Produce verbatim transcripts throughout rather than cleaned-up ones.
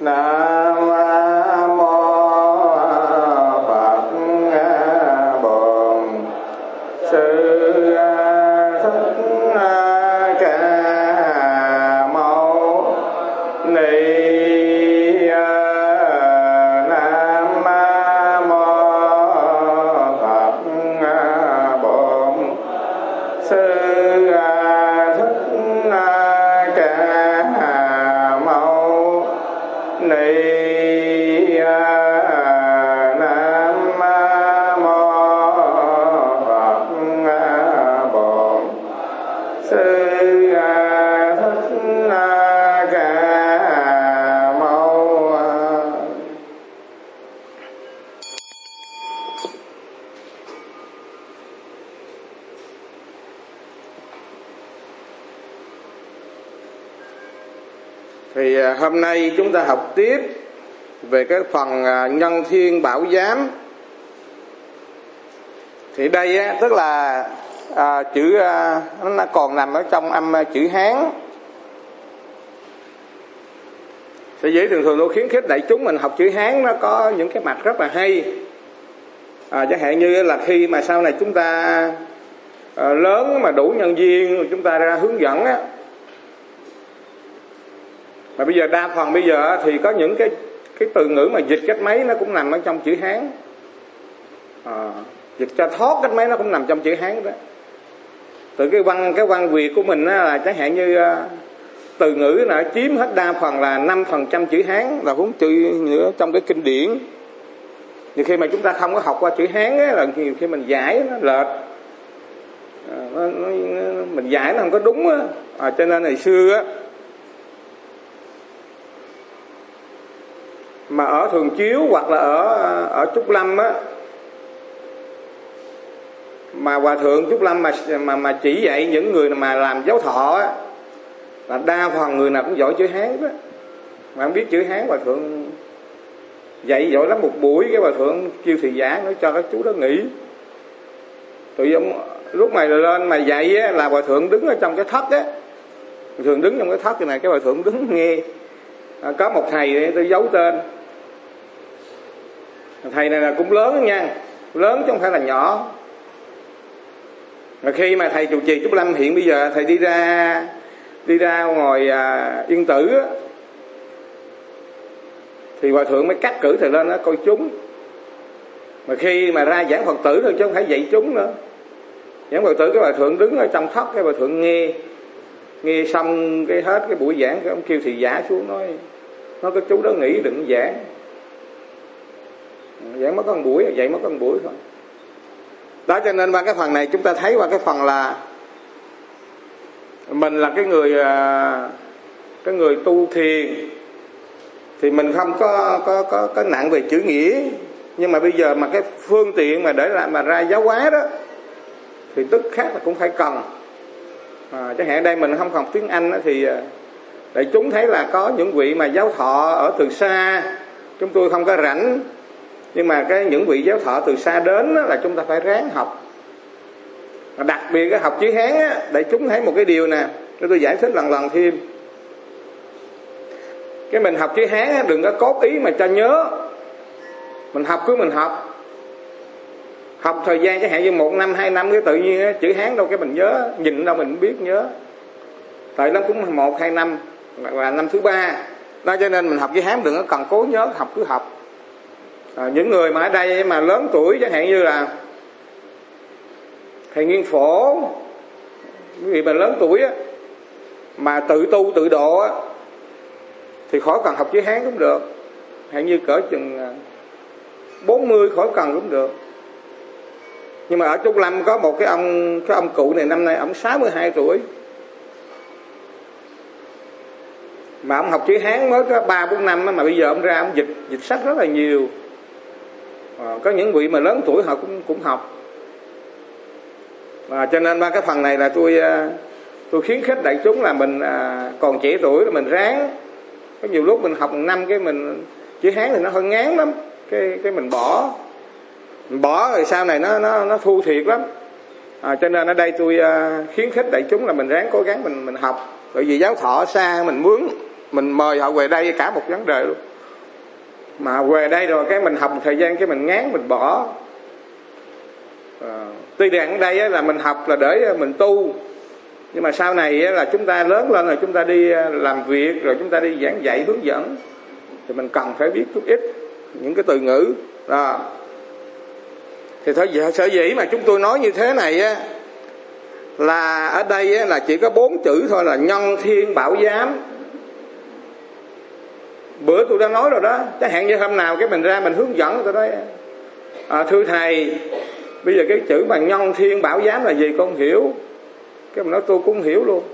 Nam mô Phật Bổn Sư Thích Ca Mâu Ni. Nam mô Phật Bổn Sư Thích Ca Mâu Ni. Thì hôm nay chúng ta học tiếp về cái phần nhân thiên bảo giám. Thì đây á, tức là à, chữ à, nó còn nằm ở trong âm chữ Hán. Sở dĩ thường thường tôi khuyến khích đại chúng mình học chữ Hán, nó có những cái mặt rất là hay. À, chẳng hạn như là khi mà sau này chúng ta à, lớn mà đủ nhân viên, chúng ta ra hướng dẫn á. Mà bây giờ đa phần bây giờ thì có những cái cái từ ngữ mà dịch cách mấy nó cũng nằm ở trong chữ Hán. À, dịch cho thoát cách mấy nó cũng nằm trong chữ Hán đó. Từ cái văn cái văn Việt của mình á, là chẳng hạn như uh, từ ngữ nó chiếm hết đa phần là năm phần trăm chữ Hán, là huống chữ nữa trong cái kinh điển. Nhiều khi mà chúng ta không có học qua chữ Hán á, là nhiều khi mình giải nó lệch. À, nó, nó, mình giải nó không có đúng á. À, cho nên ngày xưa á, mà ở Thường Chiếu hoặc là ở ở Trúc Lâm á, mà hòa thượng Trúc Lâm mà mà mà chỉ dạy những người mà làm giáo thọ á, là đa phần người nào cũng giỏi chữ Hán đó. Mà không biết chữ Hán, hòa thượng dạy giỏi lắm. Một buổi cái hòa thượng kêu thị giả nói cho các chú đó nghỉ. Tụi ông lúc này lên mà dạy á, là hòa thượng đứng ở trong cái thất á, hòa thượng đứng trong cái thất này, cái hòa thượng đứng nghe. À, có một thầy tôi giấu tên. Thầy này là cũng lớn nha, lớn chứ không phải là nhỏ. Mà khi mà thầy trụ trì Trúc Lâm hiện bây giờ thầy đi ra đi ra ngoài à, Yên Tử á, thì hòa thượng mới cắt cử thầy lên đó coi chúng. Mà khi mà ra giảng Phật tử thôi chứ không phải dạy chúng nữa. Giảng Phật tử cái hòa thượng đứng ở trong thất, cái hòa thượng nghe nghe xong cái hết cái buổi giảng, cái ông kêu thị giả xuống nói nói cái chú đó nghỉ đừng giảng. Giảng mất có một buổi, dạy mất có một buổi thôi. Đó, cho nên qua cái phần này chúng ta thấy qua cái phần là mình là cái người cái người tu thiền thì mình không có có có có nặng về chữ nghĩa, nhưng mà bây giờ mà cái phương tiện mà để làm mà ra giáo hóa đó thì tức khác là cũng phải cần. À, chẳng hạn đây mình không học tiếng Anh đó, thì đại chúng thấy là có những vị mà giáo thọ ở từ xa, chúng tôi không có rảnh. Nhưng mà cái những vị giáo thọ từ xa đến là chúng ta phải ráng học. Đặc biệt cái học chữ Hán á, để chúng thấy một cái điều nè, để tôi giải thích lần lần thêm. Cái mình học chữ Hán á, đừng có cốt ý mà cho nhớ. Mình học cứ mình học. Học thời gian chẳng hạn như một năm, hai năm cái tự nhiên á, chữ Hán đâu cái mình nhớ, nhìn đâu mình biết nhớ. Tại nó cũng một, hai năm, hoặc là năm thứ ba. Đó, cho nên mình học chữ Hán đừng có cần cố nhớ, học cứ học. À, những người mà ở đây mà lớn tuổi chẳng hạn như là thầy Nguyên Phổ, những người mà lớn tuổi á, mà tự tu tự độ á, thì khỏi cần học chữ Hán cũng được. Hạn như cỡ chừng bốn mươi khỏi cần cũng được. Nhưng mà ở Trúc Lâm có một cái ông cái ông cụ này năm nay ông sáu mươi hai tuổi, mà ông học chữ Hán mới có ba bốn năm á, mà bây giờ ông ra ông dịch dịch sách rất là nhiều. À, có những vị mà lớn tuổi họ cũng cũng học. À, cho nên ba cái phần này là tôi tôi khuyến khích đại chúng là mình à, còn trẻ tuổi là mình ráng. Có nhiều lúc mình học một năm cái mình chữ Hán thì nó hơi ngán lắm, cái cái mình bỏ mình bỏ rồi sau này nó nó nó thu thiệt lắm. À, cho nên ở đây tôi à, khuyến khích đại chúng là mình ráng cố gắng mình mình học. Bởi vì giáo thọ xa mình mướn, mình mời họ về đây cả một vấn đề luôn. Mà về đây rồi cái mình học một thời gian cái mình ngán mình bỏ. à, Tuy rằng ở đây là mình học là để mình tu, nhưng mà sau này là chúng ta lớn lên rồi chúng ta đi làm việc, rồi chúng ta đi giảng dạy hướng dẫn, thì mình cần phải biết chút ít những cái từ ngữ đó. Thì thôi sở dĩ mà chúng tôi nói như thế này á, là ở đây á, là chỉ có bốn chữ thôi là nhân thiên bảo giám. Bữa tôi đã nói rồi đó, chẳng hạn như hôm nào cái mình ra mình hướng dẫn tôi nói à, thưa thầy, bây giờ cái chữ mà nhân thiên bảo giám là gì con không hiểu. Cái mình nói tôi cũng không hiểu luôn.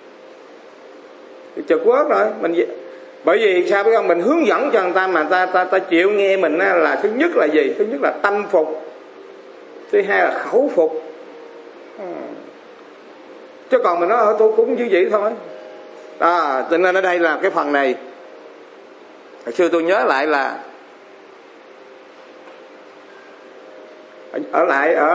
Thì chợt quớt rồi mình, bởi vì sao biết không, mình hướng dẫn cho người ta mà ta ta ta chịu nghe mình á, là thứ nhất là gì? Thứ nhất là tâm phục, thứ hai là khẩu phục. ừ. Chứ còn mình nói tôi cũng như vậy thôi. À, cho nên ở đây là cái phần này, hồi xưa tôi nhớ lại là ở lại ở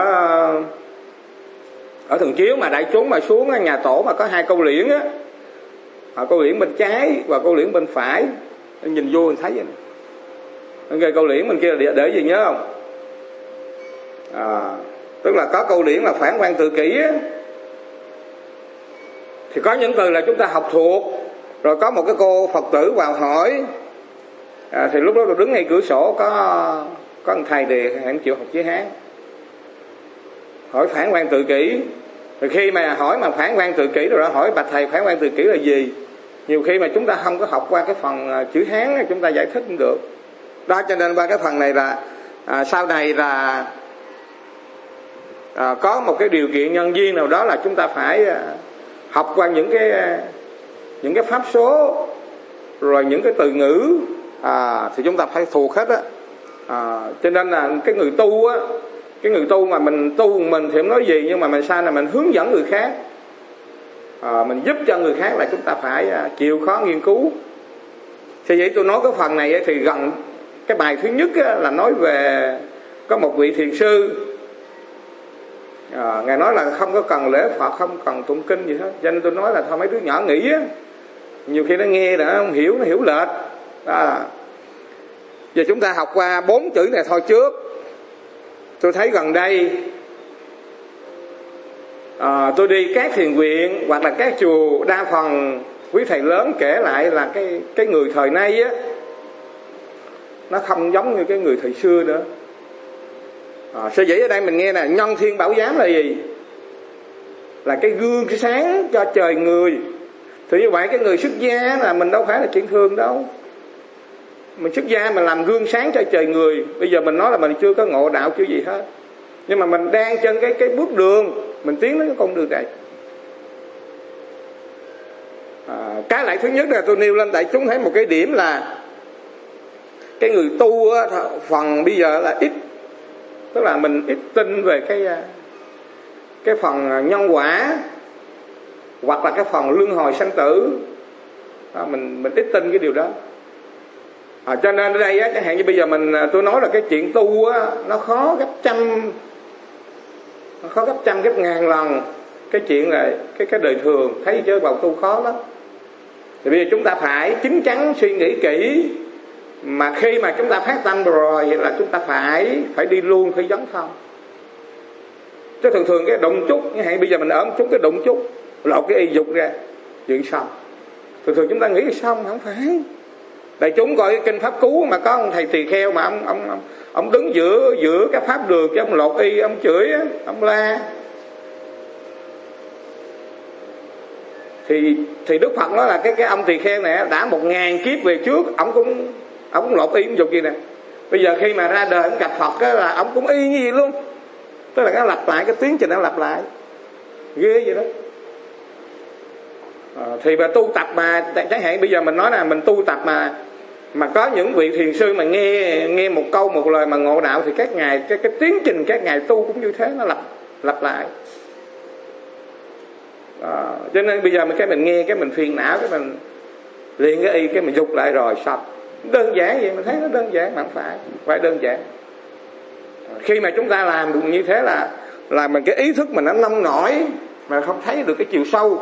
ở Thường Chiếu mà đại chúng mà xuống nhà tổ mà có hai câu liễn á, câu liễn bên trái và câu liễn bên phải, nhìn vô mình thấy vậy nè. Cái câu liễn bên kia là để gì nhớ không? À, tức là có câu liễn là phản quan tự kỷ á, thì có những từ là chúng ta học thuộc, rồi có một cái cô Phật tử vào hỏi, à, thì lúc đó tôi đứng ngay cửa sổ, có có một thầy đề em chịu học chữ Hán, hỏi phản quan tự kỷ. Rồi khi mà hỏi mà phản quan tự kỷ rồi đó, hỏi bạch thầy phản quan tự kỷ là gì, nhiều khi mà chúng ta không có học qua cái phần chữ Hán chúng ta giải thích không được đó. Cho nên qua cái phần này là à, sau này là à, có một cái điều kiện nhân duyên nào đó là chúng ta phải à, học qua những cái những cái pháp số, rồi những cái từ ngữ, à, thì chúng ta phải thuộc hết á. À, cho nên là cái người tu á, cái người tu mà mình tu mình thì không nói gì, nhưng mà mình sao là mình hướng dẫn người khác, à, mình giúp cho người khác là chúng ta phải à, chịu khó nghiên cứu. Thì vậy tôi nói cái phần này thì gần cái bài thứ nhất á, là nói về có một vị thiền sư, à, ngài nói là không có cần lễ Phật, không cần tụng kinh gì hết. Cho nên tôi nói là thôi mấy đứa nhỏ nghĩ á, nhiều khi nó nghe là nó không hiểu, nó hiểu lệch. À, giờ chúng ta học qua bốn chữ này thôi trước. Tôi thấy gần đây à, tôi đi các thiền viện hoặc là các chùa, đa phần quý thầy lớn kể lại là cái cái người thời nay á, nó không giống như cái người thời xưa nữa. À, sở dĩ ở đây mình nghe là nhân thiên bảo giám là gì? Là cái gương cái sáng cho trời người. Thì như vậy cái người xuất gia là mình đâu phải là chuyện thường đâu. Mình xuất gia mình làm gương sáng cho trời người. Bây giờ mình nói là mình chưa có ngộ đạo chưa gì hết, nhưng mà mình đang trên cái cái bước đường, mình tiến đến cái con đường này. À, cái lại thứ nhất là tôi nêu lên đại chúng thấy một cái điểm là cái người tu á, phần bây giờ là ít, tức là mình ít tin về cái cái phần nhân quả hoặc là cái phần luân hồi sanh tử. À, mình mình ít tin cái điều đó. À, cho nên ở đây á, chẳng hạn như bây giờ mình tôi nói là cái chuyện tu á, nó khó gấp trăm, nó khó gấp trăm gấp ngàn lần cái chuyện là cái cái đời thường, thấy chứ vào tu khó lắm. Thì bây giờ chúng ta phải chín chắn suy nghĩ kỹ, mà khi mà chúng ta phát tâm rồi là chúng ta phải phải đi luôn, phải dấn thân. Chứ thường thường cái đụng chút, hay bây giờ mình ở một chút cái đụng chút, lột cái y dục ra, chuyện xong. Thường thường chúng ta nghĩ là xong, không phải. Đại chúng coi cái kinh Pháp Cú mà có ông thầy tỳ kheo mà ông ông ông, ông đứng giữa giữa các pháp đường, cái ông lột y, ông chửi, ông la. Thì thì Đức Phật nói là cái cái ông tỳ kheo này đã một ngàn kiếp về trước, ông cũng ông cũng lột y cũng dục gì nè. Bây giờ khi mà ra đời ông gặp Phật á, là ông cũng y như vậy luôn. Tức là nó lặp lại cái tiến trình nó lặp lại, ghê vậy đó. À, thì mà tu tập mà chẳng hạn bây giờ mình nói là mình tu tập mà mà có những vị thiền sư mà nghe nghe một câu một lời mà ngộ đạo, thì các ngài cái cái tiến trình các ngài tu cũng như thế, nó lặp lặp lại. À, cho nên bây giờ mình cái mình nghe cái mình phiền não, cái mình liền cái y cái mình dục lại rồi xong. Đơn giản vậy, mình thấy nó đơn giản mà không phải phải đơn giản. Khi mà chúng ta làm được như thế là là mình cái ý thức mình nó nông nổi mà không thấy được cái chiều sâu.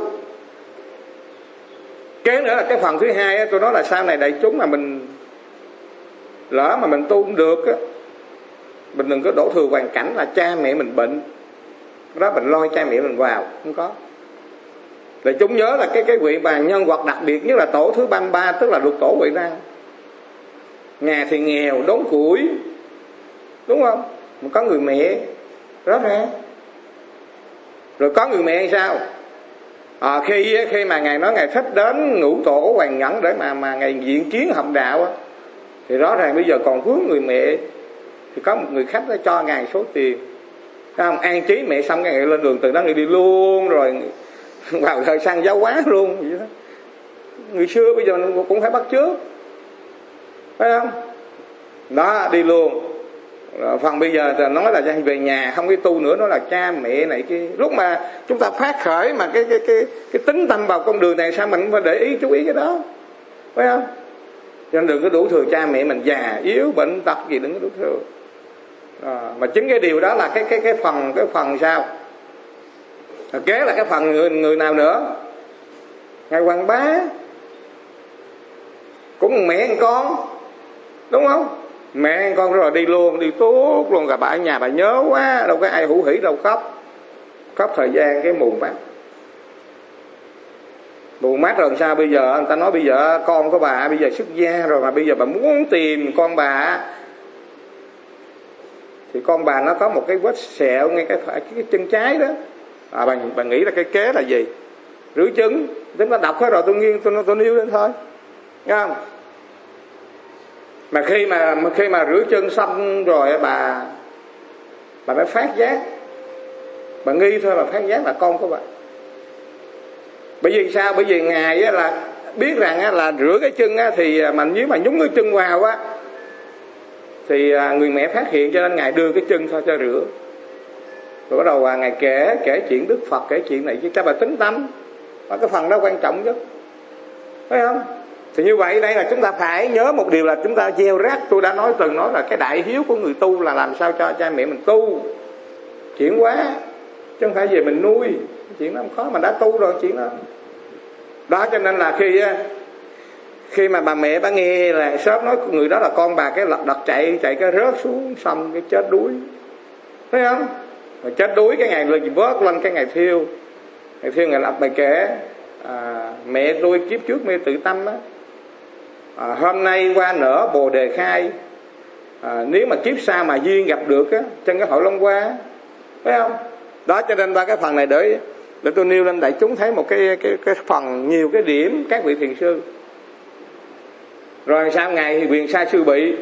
Kế nữa là cái phần thứ hai tôi nói là sau này đại chúng mà mình lỡ mà mình tu không được á, mình đừng có đổ thừa hoàn cảnh là cha mẹ mình bệnh đó mình lôi cha mẹ mình vào, không có. Để chúng nhớ là cái cái vị mà nhân vật đặc biệt nhất là tổ thứ ba mươi ba, tức là lục tổ Huệ Năng. Nhà thì nghèo đốn củi, đúng không? Mà có người mẹ rõ ràng. Rồi có người mẹ hay sao? À, khi khi mà ngài nói ngài thích đến ngũ tổ Hoàng Nhẫn để mà mà ngài diện kiến học đạo á, thì rõ ràng bây giờ còn vướng người mẹ. Thì có một người khách đó cho ngài số tiền, không an trí mẹ xong ngài lên đường từ đó ngài đi luôn, rồi vào thời sang giáo hóa luôn vậy đó. Người xưa bây giờ cũng phải bắt chước, phải không? Đó, đi luôn. Rồi phần bây giờ thì nói là về nhà không cái tu nữa, nó là cha mẹ này kia. Lúc mà chúng ta phát khởi mà cái cái cái cái tính tâm vào con đường này, sao mình phải để ý chú ý cái đó, phải không? Cho nên đừng có đủ thừa cha mẹ mình già yếu bệnh tật gì, đừng có đủ thừa. À, mà chính cái điều đó là cái cái cái phần cái phần sao? À, kế là cái phần người, người nào nữa? Ngài Hoàng Bá cũng mẹ con, đúng không? Mẹ con rồi đi luôn, đi tốt luôn. Cả bà ở nhà bà nhớ quá, đâu có ai hữu hỉ đâu, khóc khóc thời gian cái mù mắt. Mù mắt rồi sao bây giờ? Người ta nói bây giờ con của bà bây giờ xuất gia rồi, mà bây giờ bà muốn tìm con bà thì con bà nó có một cái vết sẹo ngay cái, cái, cái chân trái đó. À, bà, bà nghĩ là cái kế là gì? Rửa trứng. Tính nó đọc hết rồi, tôi nghiêng tôi tôi nêu lên thôi, nghe không? Mà khi mà khi mà rửa chân xong rồi bà bà mới phát giác, bà nghi thôi bà phát giác là con của bà. Bởi vì sao? Bởi vì ngài á là biết rằng á là rửa cái chân á thì mà nếu mà nhúng cái chân vào á thì người mẹ phát hiện, cho nên ngài đưa cái chân thôi cho rửa. Rồi bắt đầu ngài kể kể chuyện Đức Phật, kể chuyện này chứ cho bà tính tâm. Và cái phần đó quan trọng nhất, phải không? Thì như vậy đây là chúng ta phải nhớ một điều là chúng ta gieo rắc. Tôi đã nói từng nói là cái đại hiếu của người tu là làm sao cho cha mẹ mình tu chuyển hóa, chứ không phải về mình nuôi. Chuyện đó không khó, mà đã tu rồi chuyện đó. Đó cho nên là khi khi mà bà mẹ bà nghe là sớm nói người đó là con bà, cái lật đật chạy chạy cái rớt xuống xong cái chết đuối, thấy không? Rồi chết đuối cái ngày lên vớt lên cái ngày thiêu, ngày thiêu ngày lập bài kể à, mẹ tôi kiếp trước mê tự tâm á, à, hôm nay qua nở bồ đề khai, à, nếu mà kiếp sau mà duyên gặp được á trên cái hội Long Hoa, phải không? Đó cho nên ba cái phần này để để tôi nêu lên đại chúng thấy một cái cái cái phần nhiều cái điểm các vị thiền sư. Rồi sau ngày thì quyền sai sư bị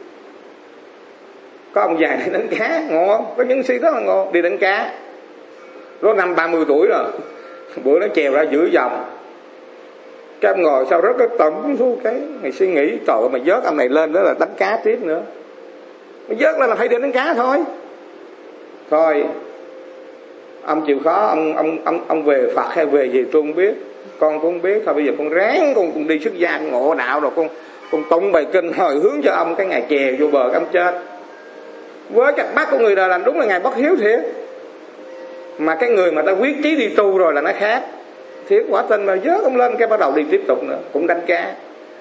có ông già đi đánh cá ngon, có những sĩ rất là ngon đi đánh cá, nó năm ba mươi tuổi rồi, bữa nó chèo ra giữa dòng, cái ông ngồi sau rất cái tẩm thu cái ngày suy nghĩ trời ơi mà vớt ông này lên đó là đánh cá tiếp nữa, mà vớt lên là phải đi đánh cá thôi. Thôi ông chịu khó, ông ông ông ông về Phật hay về gì tôi không biết, con cũng không biết. Thôi bây giờ con ráng con cũng đi xuất gia ngộ đạo rồi con con tụng bài kinh hồi hướng cho ông, cái ngày chèo vô bờ ông chết. Với cặp mắt của người đời làm đúng là ngày bất hiếu thiệt, mà cái người mà ta quyết chí đi tu rồi là nó khác thiệt quả tình. Mà vớt ông lên cái bắt đầu đi tiếp tục nữa, cũng đánh cá,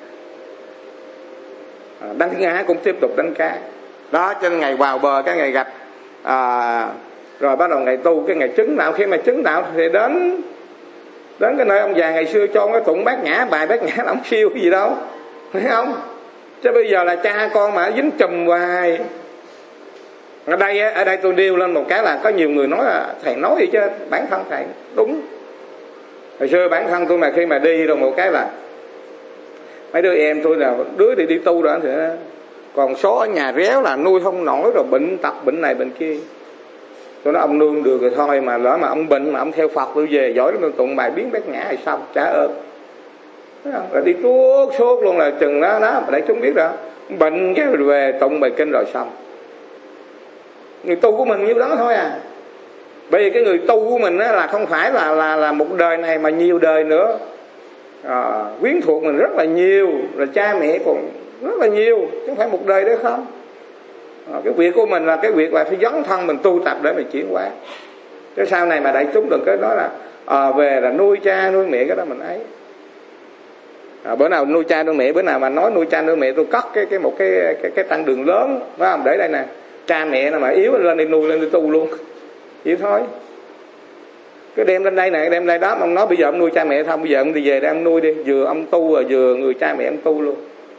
à, đánh cá cũng tiếp tục đánh cá. Đó cho nên ngày vào bờ cái ngày gặp à, rồi bắt đầu ngày tu cái ngày chứng đạo. Khi mà chứng đạo thì đến đến cái nơi ông già ngày xưa cho cái tụng bát nhã, bài bát nhã là ông siêu cái gì đâu, thấy không? Chứ bây giờ là cha con mà dính chùm hoài. Ở đây ở đây tôi nêu lên một cái là có nhiều người nói là thầy nói gì chứ bản thân thầy đúng. Hồi xưa bản thân tôi mà khi mà đi rồi một cái là mấy đứa em tôi là đứa thì đi tu rồi thì còn số ở nhà réo là nuôi không nổi, rồi bệnh tật bệnh này bệnh kia. Tôi nói ông nương được rồi thôi, mà lỡ mà ông bệnh mà ông theo Phật tôi về giỏi lắm, tụng bài biến bát nhã hay xong trả ơn. Rồi đi tuốt sốt luôn là chừng đó đó để chúng biết đó, bệnh cái rồi về tụng bài kinh rồi xong. Người tu của mình như đó thôi à. Bởi vì cái người tu của mình á, là không phải là là là một đời này mà nhiều đời nữa, à, quyến thuộc mình rất là nhiều, rồi cha mẹ còn rất là nhiều, chứ không phải một đời đấy không. À, cái việc của mình là cái việc là phải dấn thân mình tu tập để mình chuyển hóa. Chứ sau này mà đại chúng đừng có nói là à, về là nuôi cha nuôi mẹ, cái đó mình ấy. À, bữa nào nuôi cha nuôi mẹ, bữa nào mà nói nuôi cha nuôi mẹ tôi cất cái cái một cái cái cái tăng đường lớn, phải không? Để đây nè, cha mẹ nào mà yếu lên đi nuôi lên đi tu luôn, vậy thôi. Cái đem lên đây nè, đem đây đó, ông nói bây giờ ông nuôi cha mẹ không, bây giờ ông đi về đây ông nuôi đi, vừa ông tu rồi vừa người cha mẹ ông tu luôn.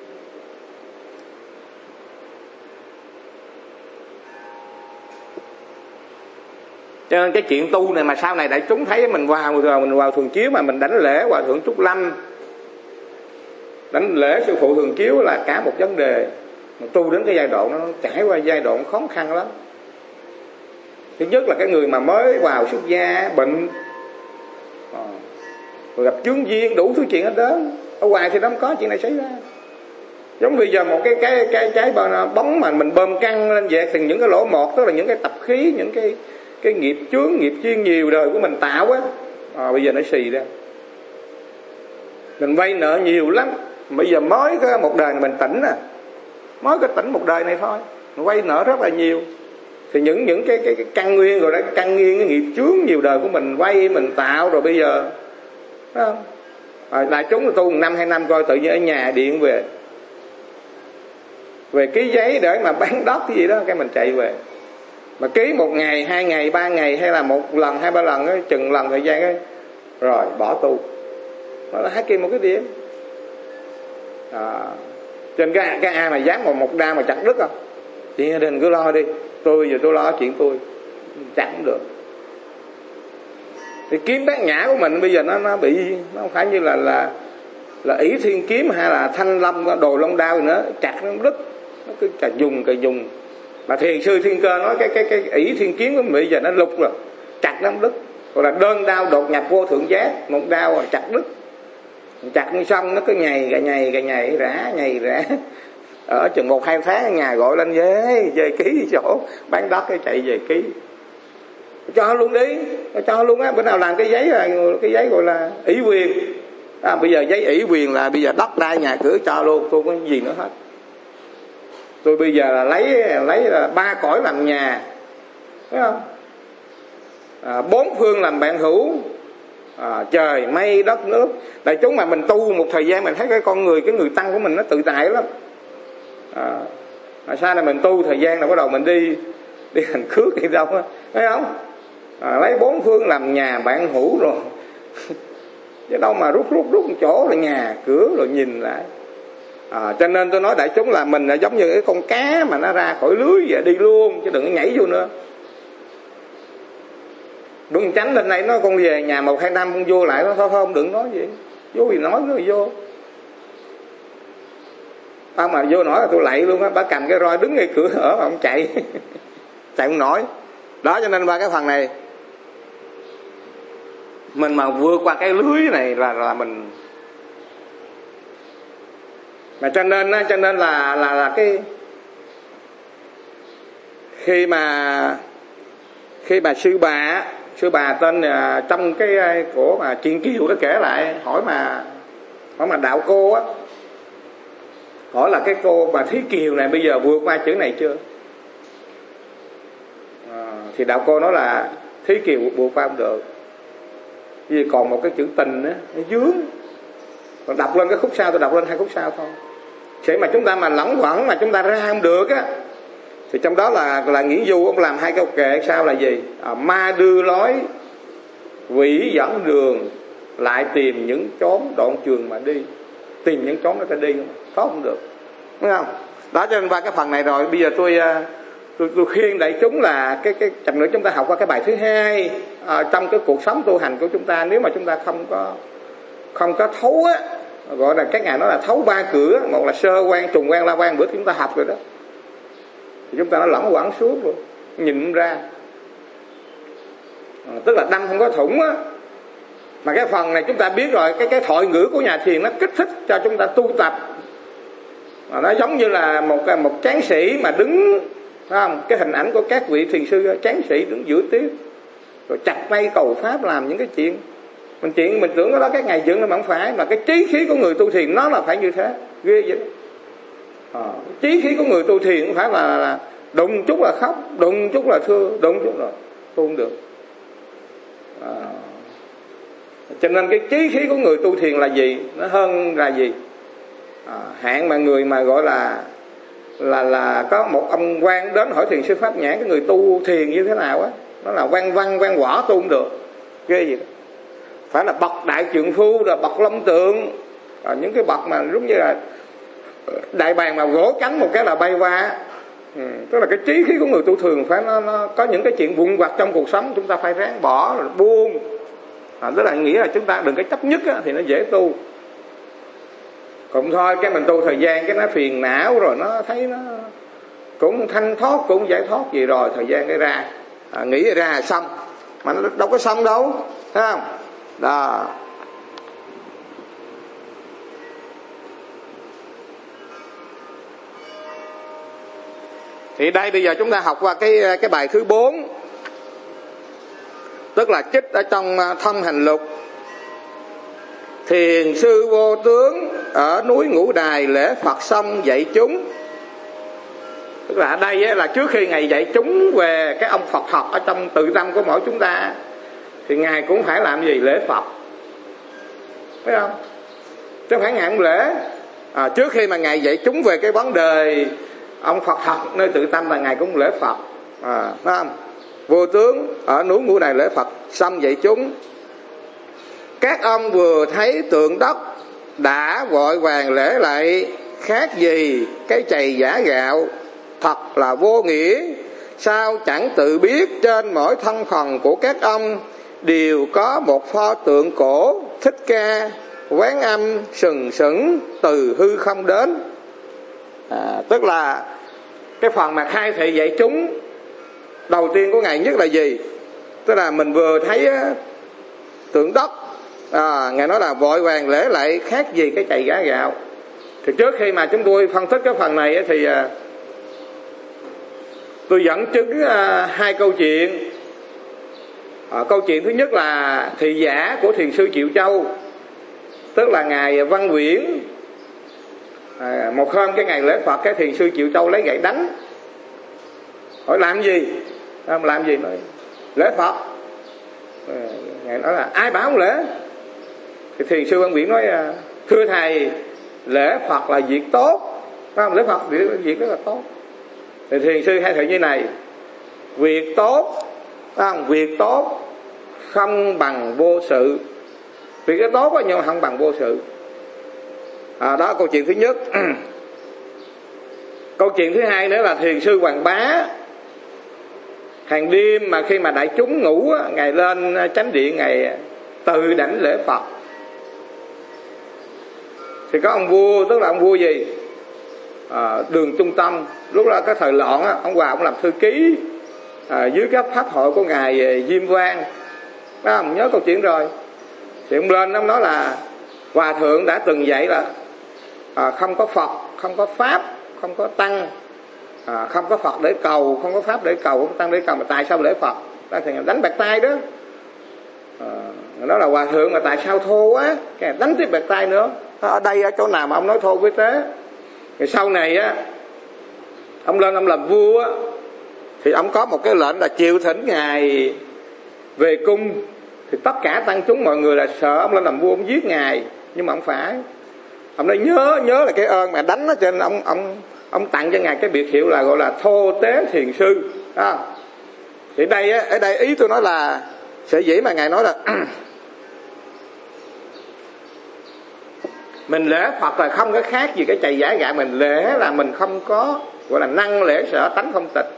Cho nên cái chuyện tu này mà sau này đại chúng thấy mình vào rồi mình vào thường chiếu mà mình đánh lễ Hòa Thượng Trúc Lâm, đánh lễ sư phụ thường chiếu là cả một vấn đề. Mà tu đến cái giai đoạn nó trải qua giai đoạn khó khăn lắm. Thứ nhất là cái người mà mới vào xuất gia bệnh, à, rồi gặp chướng duyên đủ thứ chuyện hết đó. Ở ngoài thì nó không có chuyện này xảy ra. Giống bây giờ một cái cái cái trái bóng mà mình bơm căng lên vậy thì những cái lỗ một, tức là những cái tập khí, những cái cái nghiệp chướng, nghiệp duyên nhiều đời của mình tạo á, à, bây giờ nó xì ra. Mình vay nợ nhiều lắm, bây giờ mới có một đời mình tỉnh à, mới có tỉnh một đời này thôi, mình vay nợ rất là nhiều. Thì những những cái cái, cái căn nguyên rồi đó, cái căn nguyên cái nghiệp chướng nhiều đời của mình vay mình tạo rồi bây giờ, phải không? À, đại chúng là tu một năm hai năm coi tự nhiên ở nhà điện về về ký giấy để mà bán đất cái gì đó, cái mình chạy về mà ký một ngày hai ngày ba ngày hay là một lần hai ba lần ấy, chừng lần thời gian ấy, rồi bỏ tu. Đó là hai kia một cái điểm. À, trên cái, cái ai mà dám một một đao mà chặt đứt không? Chị gia đình cứ lo đi, tôi giờ tôi lo chuyện tôi, chặt cũng được. Thì kiếm bát nhã của mình bây giờ nó nó bị, nó không phải như là là là ỷ thiên kiếm hay là thanh lâm đồ long đao gì nữa, chặt nó đứt, nó cứ cả dùng cả dùng. Mà thiền sư Thiên Cơ nói cái cái cái ỷ thiên kiếm của mình bây giờ nó lục rồi, chặt nó đứt. Còn là đơn đao đột nhập vô thượng giác, một đao rồi chặt đứt. Chặt xong nó cứ nhầy cả nhầy cả nhầy rã nhầy rã. Ở chừng một hai tháng ở nhà gọi lên về về ký chỗ bán đất cái chạy về ký, cho luôn đi, cho luôn á. Bữa nào làm cái giấy là cái giấy gọi là ủy quyền, à, bây giờ giấy ủy quyền là bây giờ đất đai nhà cửa cho luôn, tôi có gì nữa hết. Tôi bây giờ là lấy lấy là ba cõi làm nhà, thấy không? À, bốn phương làm bạn hữu, à, trời mây đất nước. Đại chúng mà mình tu một thời gian mình thấy cái con người, cái người tăng của mình nó tự tại lắm. À, mà sao này mình tu thời gian là bắt đầu mình đi đi hành khước đi đâu á, thấy không? À, lấy bốn phương làm nhà bạn hữu rồi chứ đâu mà rút rút rút một chỗ là nhà cửa rồi nhìn lại. À, cho nên tôi nói đại chúng là mình là giống như cái con cá mà nó ra khỏi lưới vậy, đi luôn chứ đừng có nhảy vô nữa. Đúng tránh lên đây nó con về nhà một hai năm con vô lại nó thôi không, đừng nói gì, vô gì nói nữa vô. Ông mà vô nói là tôi lạy luôn á, bà cầm cái roi đứng ngay cửa ở mà ông chạy chạy không nổi. Đó, cho nên ba cái phần này mình mà vượt qua cái lưới này là là mình mà cho nên cho nên là là là cái khi mà khi mà sư bà sư bà tên là, trong cái của mà Truyện Kiều nó kể lại, hỏi mà hỏi mà đạo cô á, hỏi là cái cô mà Thí Kiều này bây giờ vượt qua chữ này chưa? À, thì đạo cô nói là Thí Kiều vượt qua không được, vì còn một cái chữ tình á, nó dướng. Còn đọc lên cái khúc sau, tôi đọc lên hai khúc sau thôi. Sẽ mà chúng ta mà lỏng quẩn mà chúng ta ra không được á, thì trong đó là là Nguyễn Du ông làm hai câu kệ sau là gì? À, ma đưa lối, quỷ dẫn đường, lại tìm những chốn đoạn trường mà đi. Tìm những chốn đó ta đi có không được, đúng không? Đó, cho nên qua cái phần này rồi bây giờ tôi tôi, tôi khuyên đại chúng là cái cái chậm nữa chúng ta học qua cái bài thứ hai. À, trong cái cuộc sống tu hành của chúng ta, nếu mà chúng ta không có không có thấu á, gọi là các ngài nói là thấu ba cửa, một là sơ quan, trùng quan, la quan, bữa chúng ta học rồi đó, thì chúng ta nó lỏng quẩn suốt luôn, nhìn ra. À, tức là đâm không có thủng á. Mà cái phần này chúng ta biết rồi, cái cái thoại ngữ của nhà thiền nó kích thích cho chúng ta tu tập. À, nó giống như là một một tráng sĩ mà đứng, phải không? Cái hình ảnh của các vị thiền sư, tráng sĩ đứng giữa tiếp rồi chặt tay cầu pháp, làm những cái chuyện mình chuyện mình tưởng đó các ngày dựng nó mà không phải. Mà cái trí khí của người tu thiền nó là phải như thế, ghê vậy. À, trí khí của người tu thiền không phải là, là đụng chút là khóc, đụng chút là thương, đụng chút là tu không được. À, Cho nên cái chí khí của người tu thiền là gì? Nó hơn là gì? À, hạn mà người mà gọi là là là có một ông quan đến hỏi thiền sư Pháp Nhãn cái người tu thiền như thế nào á, nó là quan văn quan võ tu không được, ghê gì đó. Phải là bậc đại trượng phu, là bậc long tượng, à, những cái bậc mà giống như là đại bàng mà gỗ cánh một cái là bay qua. Ừ, tức là cái trí khí của người tu thường phải nó, nó có những cái chuyện vụn vặt trong cuộc sống chúng ta phải ráng bỏ rồi buông. À, tức là nghĩa là chúng ta đừng cái chấp nhất á, thì nó dễ tu. Còn thôi cái mình tu thời gian cái nó phiền não rồi nó thấy nó cũng thanh thoát cũng giải thoát gì rồi thời gian cái ra à, nghĩ ra là xong, mà nó đâu có xong đâu, thấy không? Đó. Thì đây bây giờ chúng ta học qua cái cái bài thứ bốn, tức là trích ở trong Thông Hành Lục. Thiền sư Vô Tướng ở núi Ngũ Đài lễ Phật xong dạy chúng. Tức là ở đây là trước khi Ngài dạy chúng về cái ông Phật thật ở trong tự tâm của mỗi chúng ta, thì Ngài cũng phải làm gì? Lễ Phật, phải không? Chứ không phải Ngài không lễ. À, trước khi mà Ngài dạy chúng về cái vấn đề ông Phật thật nơi tự tâm là Ngài cũng lễ Phật, à, phải không? Vô Tướng ở núi Ngũ Đài lễ Phật xong dạy chúng. Các ông vừa thấy tượng đất đã vội vàng lễ lạy, khác gì cái chày giả gạo, thật là vô nghĩa. Sao chẳng tự biết trên mỗi thân phần của các ông đều có một pho tượng cổ Thích Ca Quán Âm sừng sững từ hư không đến. À, tức là cái phần mà khai thị dạy chúng đầu tiên của Ngài nhất là gì? Tức là mình vừa thấy tượng đất, à, Ngài nói là vội vàng lễ lạy, khác gì cái chày giả gạo. Thì trước khi mà chúng tôi phân tích cái phần này thì à, tôi dẫn chứng à, hai câu chuyện. À, câu chuyện thứ nhất là thị giả của thiền sư Triệu Châu, tức là Ngài Văn Viễn. À, một hôm cái ngày lễ Phật, cái thiền sư Triệu Châu lấy gậy đánh. Hỏi làm gì? À, làm gì? Nói lễ Phật. À, Ngài nói là ai bảo không lễ? Thì thiền sư Văn Viễn nói thưa thầy, lễ Phật là việc tốt, phải không? Lễ Phật là việc rất là tốt. Thì thiền sư hay thầy như này: việc tốt, phải không? Việc tốt không bằng vô sự. Việc cái tốt đó, nhưng mà không bằng vô sự. À, đó là câu chuyện thứ nhất. Câu chuyện thứ hai nữa là thiền sư Hoàng Bá. Hàng đêm mà khi mà đại chúng ngủ, Ngài lên chánh điện, Ngài từ đảnh lễ Phật. Thì có ông vua, tức là ông vua gì? À, Đường Trung Tâm. Lúc đó cái thời loạn á, ông Hòa ông làm thư ký à, dưới các pháp hội của Ngài Diêm Quang. Phải không? Nhớ câu chuyện rồi. Thì ông lên ông nói là Hòa thượng đã từng dạy là à, không có Phật, không có Pháp, không có Tăng, à, không có Phật để cầu, không có Pháp để cầu, không có Tăng để cầu, mà tại sao lễ Phật? Tại thì đánh bạc tay đó. À, đó là Hòa thượng mà tại sao thô quá, cái đánh tiếp bạc tay nữa. Ở đây ở chỗ nào mà ông nói thô với thế? Thì sau này á, ông lên ông làm vua á, thì ông có một cái lệnh là triệu thỉnh Ngài về cung. Thì tất cả tăng chúng mọi người là sợ ông lên làm vua ông giết Ngài, nhưng mà ông phải. Ông nói nhớ nhớ là cái ơn mà đánh nó, cho nên ông ông ông tặng cho Ngài cái biệt hiệu là gọi là Thô Tế Thiền Sư. À, thì đây á, ở đây ý tôi nói là sở dĩ mà Ngài nói là mình lễ Phật là không có khác gì cái chày giả gạo. Mình lễ là mình không có gọi là năng lễ sợ tánh không tịch.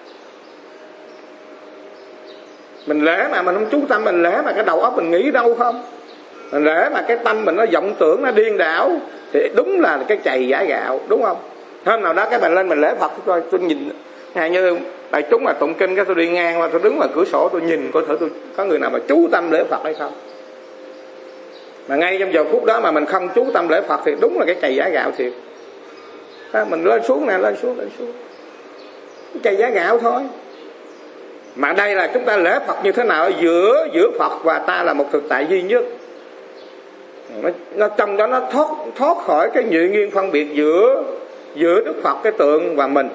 Mình lễ mà mình không chú tâm, mình lễ mà cái đầu óc mình nghĩ đâu không. Mình lễ mà cái tâm mình nó vọng tưởng, nó điên đảo, thì đúng là cái chày giả gạo, đúng không? Hôm nào đó cái mình lên mình lễ Phật, tôi, tôi nhìn ngay như đại chúng mà tụng kinh, cái tôi đi ngang qua, tôi đứng ngoài cửa sổ tôi nhìn coi thử tôi có người nào mà chú tâm lễ Phật hay không. Mà ngay trong giờ phút đó mà mình không chú tâm lễ Phật thì đúng là cái chày giả gạo thiệt. Đó, mình lên xuống nè, lên xuống, lên xuống, cái chày giả gạo thôi. Mà đây là chúng ta lễ Phật như thế nào? Giữa giữa Phật và ta là một thực tại duy nhất. Nó, nó trong đó nó thoát thoát khỏi cái nhị nguyên phân biệt giữa giữa Đức Phật cái tượng và mình.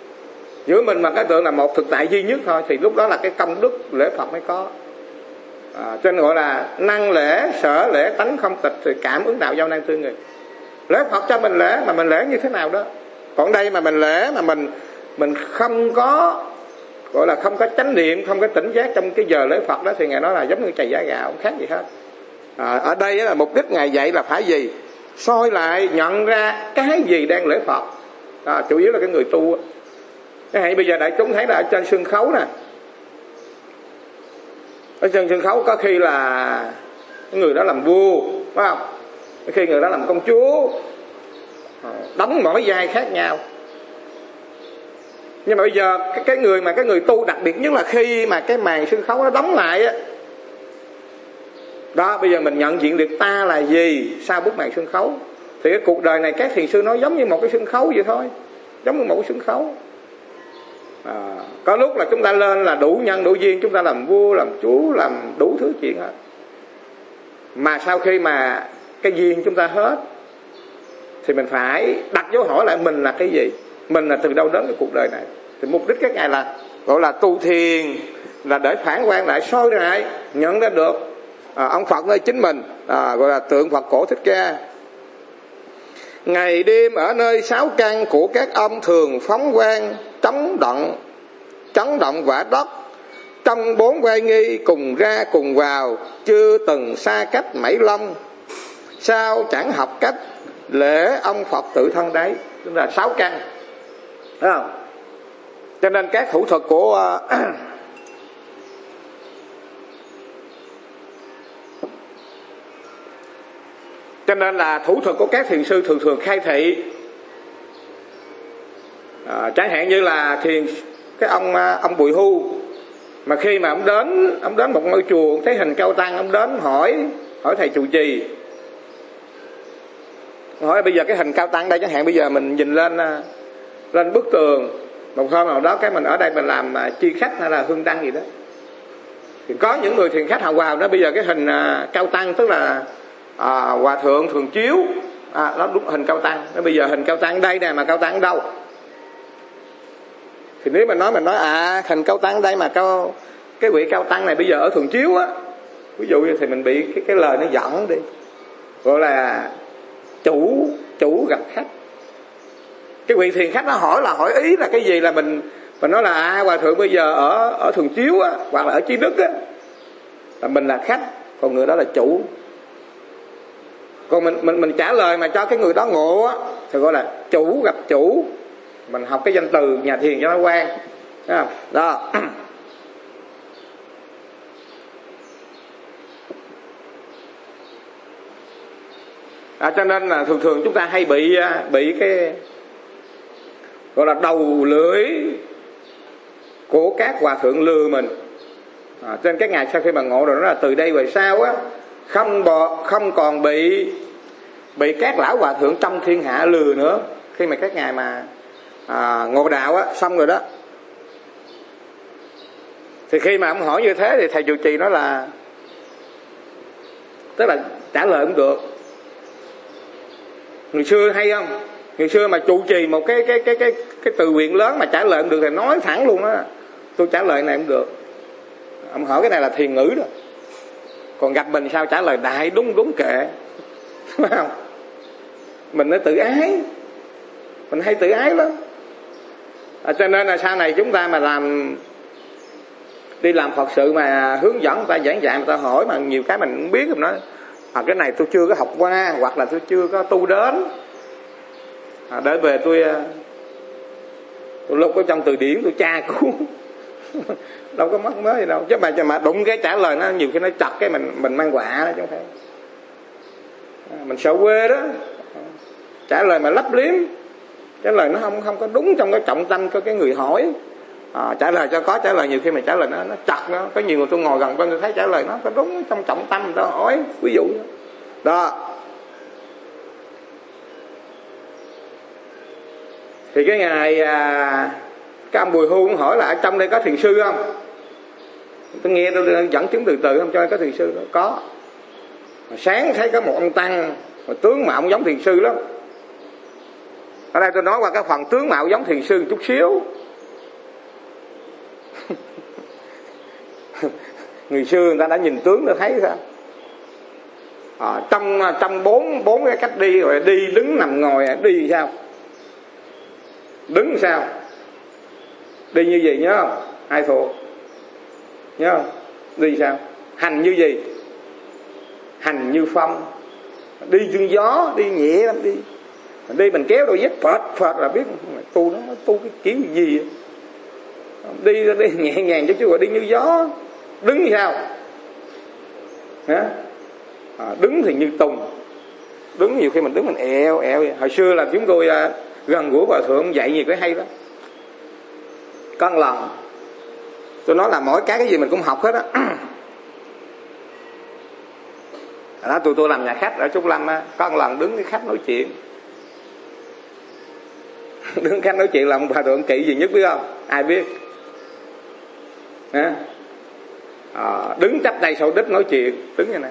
Giữa mình mà cái tượng là một thực tại duy nhất thôi, thì lúc đó là cái công đức lễ Phật mới có. À, cho nên gọi là năng lễ sở lễ tánh không tịch, thì cảm ứng đạo giao nan tương người. Lễ Phật cho mình lễ mà mình lễ như thế nào đó. Còn đây mà mình lễ mà mình mình không có gọi là không có chánh niệm, không có tỉnh giác trong cái giờ lễ Phật đó, thì Ngài nói là giống như chày giá gạo, không khác gì hết. À, ở đây là mục đích Ngài dạy là phải gì? Soi lại nhận ra cái gì đang lễ Phật. À, chủ yếu là cái người tu. Cái hay bây giờ đại chúng thấy là ở trên sân khấu nè, ở trên sân khấu có khi là cái người đó làm vua, phải không? Có khi người đó làm công chúa, đóng mỗi vai khác nhau. Nhưng mà bây giờ cái, cái người mà cái người tu đặc biệt nhất là khi mà cái màn sân khấu nó đóng lại á, đó bây giờ mình nhận diện được ta là gì sau bức màn sân khấu. Thì cái cuộc đời này các thiền sư nói giống như một cái sân khấu vậy thôi, giống như một cái sân khấu. À, có lúc là chúng ta lên là đủ nhân đủ duyên, chúng ta làm vua làm chúa làm đủ thứ chuyện hết. Mà sau khi mà cái duyên chúng ta hết thì mình phải đặt dấu hỏi lại mình là cái gì, mình là từ đâu đến cái cuộc đời này. Thì mục đích các ngài là gọi là tu thiền, là để phản quan lại, soi lại, nhận ra được à, ông Phật nơi chính mình, à, gọi là tượng Phật cổ Thích Ca. Ngày đêm ở nơi sáu căn của các ông thường phóng quang chấn động, chấn động vả đất, trong bốn quay nghi cùng ra cùng vào, chưa từng xa cách mảy long, sao chẳng học cách lễ ông Phật tự thân đấy. Tức là sáu căn, thấy không? Cho nên các thủ thuật của uh, cho nên là thủ thuật của các thiền sư thường thường khai thị. À, chẳng hạn như là thiền cái ông ông Bùi Hu, mà khi mà ông đến ông đến một ngôi chùa thấy hình Cao Tăng, ông đến hỏi hỏi thầy trụ trì, hỏi bây giờ cái hình Cao Tăng đây, chẳng hạn bây giờ mình nhìn lên lên bức tường, một hôm nào đó cái mình ở đây mình làm chi khách hay là hương đăng gì đó, thì có những người thiền khách họ vào đó, bây giờ cái hình Cao Tăng tức là à, hòa thượng thường chiếu, à, đó đúng hình Cao Tăng. Bây giờ hình Cao Tăng đây nè, mà Cao Tăng đâu? Thì nếu mình nói mình nói à hình Cao Tăng đây, mà cao cái vị Cao Tăng này bây giờ ở thường chiếu á, ví dụ như, thì mình bị cái cái lời nó giận đi, gọi là chủ chủ gặp khách. Cái vị thiền khách nó hỏi là hỏi ý là cái gì, là mình mình nói là à hòa thượng bây giờ ở ở thường chiếu á, hoặc là ở Chi Đức á, là mình là khách, còn người đó là chủ. Còn mình mình mình trả lời mà cho cái người đó ngộ á, thì gọi là chủ gặp chủ. Mình học cái danh từ nhà thiền cho nó quen, thấy không? Đó. À, cho nên là thường thường chúng ta hay bị bị cái gọi là đầu lưỡi của các hòa thượng lừa mình. À, trên các ngài sau khi mà ngộ rồi, nó là từ đây về sau á, không bò, không còn bị bị các lão hòa thượng trong thiên hạ lừa nữa. Khi mà các ngài mà à, ngộ đạo á, xong rồi đó, thì khi mà ông hỏi như thế thì thầy trụ trì nói là, tức là trả lời cũng được. Người xưa hay không? Người xưa mà trụ trì một cái cái cái cái cái từ nguyện lớn mà trả lời cũng được thì nói thẳng luôn á, tôi trả lời này cũng được. Ông hỏi cái này là thiền ngữ đó. Còn gặp mình sao trả lời đại đúng đúng kệ, phải không? Mình nó tự ái, mình hay tự ái lắm. À, cho nên là sau này chúng ta mà làm đi làm Phật sự mà hướng dẫn người ta giảng dạy, người ta hỏi mà nhiều cái mình không biết, mình nói à cái này tôi chưa có học qua, hoặc là tôi chưa có tu đến, à, để về tôi tôi lúc ở trong từ điển tôi tra cứu đâu có mất mới gì đâu. Chứ mà mà đụng cái trả lời nó nhiều khi nó chặt cái mình mình mang quạ đó chứ không phải. À, mình sợ quê đó, trả lời mà lấp liếm, trả lời nó không không có đúng trong cái trọng tâm của cái người hỏi. À, trả lời cho có trả lời, nhiều khi mà trả lời nó nó chặt nó. Có nhiều người tôi ngồi gần bên tôi thấy trả lời nó có đúng trong trọng tâm người ta hỏi, ví dụ đó. Thì cái ngày à, cái ông Bùi Hu cũng hỏi là ở trong đây có thiền sư không? Tôi nghe tôi dẫn chứng từ từ, không cho có thiền sư đó. Có. Mà sáng thấy có một ông tăng mà tướng mạo giống thiền sư lắm. Ở đây tôi nói qua cái phần tướng mạo giống thiền sư một chút xíu. Người xưa người ta đã nhìn tướng đã thấy sao. À, trong trong bốn bốn cái cách đi rồi, đi đứng nằm ngồi, đi sao? Đứng sao? Đi như gì nhớ không? Ai thuộc? Nhớ không? Đi sao? Hành như gì? Hành như phong. Đi như gió, đi nhẹ lắm đi. Đi mình kéo đôi dép phật phật là biết tu nó tu cái kiểu gì. Đi đi nhẹ nhàng chứ chứ gọi đi như gió. Đứng như sao? Hả? À, đứng thì như tùng. Đứng nhiều khi mình đứng mình eo eo vậy. Hồi xưa là chúng tôi à, gần gũi Hòa Thượng dạy nhiều cái hay lắm. Có một lần tôi nói là mỗi cái cái gì mình cũng học hết á. Đó, tụi tôi làm nhà khách ở Trúc Lâm á, có một lần đứng với khách nói chuyện. Đứng khách nói chuyện là ông Hòa Thượng kỵ gì nhất biết không? Ai biết? Hả? À, đứng chắp tay sau đít nói chuyện, đứng như này.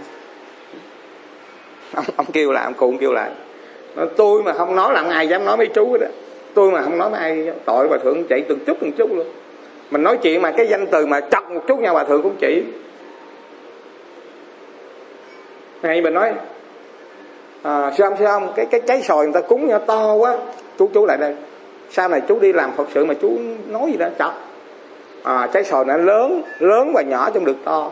Ông, ông kêu lại, ông cụ kêu lại. Nói, tôi mà không nói là không ai dám nói mấy chú đó. Tôi mà không nói với ai, tội Hòa Thượng chạy từng chút từng chút luôn. Mình nói chuyện mà cái danh từ mà chọc một chút nha Hòa Thượng cũng chỉ. Hay mình nói à, sư ông sư ông cái cái trái xoài người ta cúng nhau to quá, chú chú lại đây, sau này chú đi làm Phật sự mà chú nói gì đó chọc à, trái xoài nó lớn lớn và nhỏ trong được to.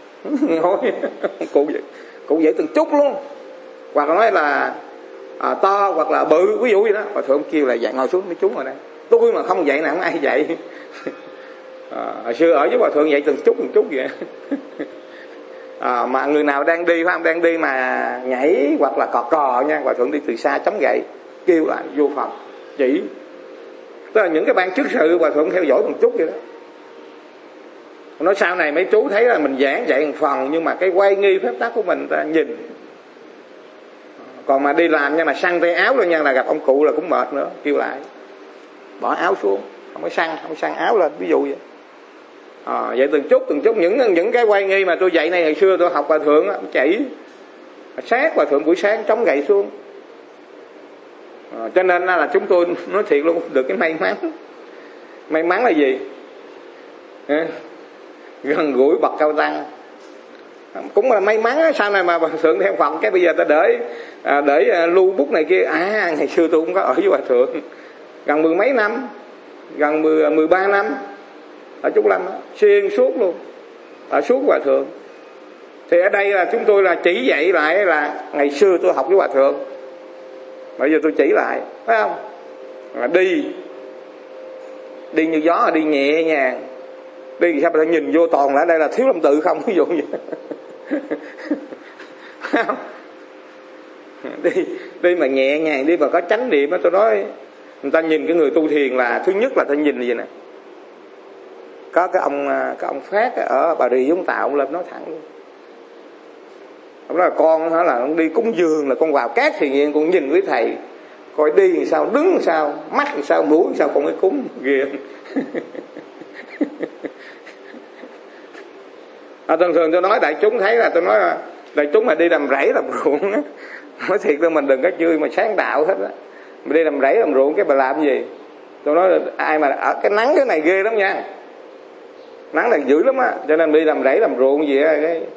cụ cụ vậy từng chút luôn, hoặc là nói là à, to hoặc là bự ví dụ gì đó. Hòa Thượng kêu là dạy ngồi xuống mấy chú ngồi đây, tôi mà không dạy nào không ai dạy. À, hồi xưa ở với Hòa Thượng dạy từng chút từng chút vậy. À, mà người nào đang đi phải không, đang đi mà nhảy hoặc là cò cò nha, Hòa Thượng đi từ xa chống gậy kêu lại vô phòng chỉ. Tức là những cái ban trước sự Hòa Thượng theo dõi một chút vậy đó. Nói sau này mấy chú thấy là mình giảng dạy một phần nhưng mà cái quay nghi phép tắc của mình ta nhìn. Còn mà đi làm nha mà săn tay áo rồi nha là gặp ông cụ là cũng mệt nữa, kêu lại bỏ áo xuống, không có săn, không có săn áo lên, ví dụ vậy. À, vậy từng chút từng chút những những cái quay nghi mà tôi dạy này hồi xưa tôi học Hòa Thượng á, chỉ sát Hòa Thượng buổi sáng chống gậy xuống. À, cho nên là chúng tôi nói thiệt luôn được cái may mắn. May mắn là gì? À, gần gũi bậc cao tăng cũng là may mắn á. Sau này mà Hòa Thượng theo Phật cái bây giờ ta để à, để lưu bút này kia. À ngày xưa tôi cũng có ở với Hòa Thượng gần mười mấy năm, gần mười mười ba năm ở Trúc Lâm á, xuyên suốt luôn ở suốt Hòa Thượng. Thì ở đây là chúng tôi là chỉ dạy lại là ngày xưa tôi học với Hòa Thượng, bây giờ tôi chỉ lại phải không? Là đi đi như gió, đi nhẹ nhàng, đi sao mà nhìn vô toàn là đây là Thiếu Lâm Tự không, ví dụ vậy. Phải không? đi đi mà nhẹ nhàng, đi mà có chánh niệm á. Tôi nói người ta nhìn cái người tu thiền là thứ nhất là ta nhìn gì nè, có cái ông cái ông Phát ở Bà Rịa Vũng Tàu, ông lên nói thẳng luôn. Ông nói là con hả, là ông đi cúng dường là con vào cát thì nhiên con nhìn với thầy coi đi làm sao, đứng làm sao, mắt làm sao, mũi làm sao con mới cúng ghê. À, thường thường tôi nói đại chúng thấy là tôi nói là đại chúng mà đi làm rẫy làm ruộng á, nói thiệt là mình đừng có chơi mà sáng đạo hết á. Mình đi làm rẫy làm ruộng cái bà làm gì? Tôi nói là ai mà ở cái nắng cái này ghê lắm nha, nắng này dữ lắm á, cho nên đi làm rẫy làm ruộng gì á, cái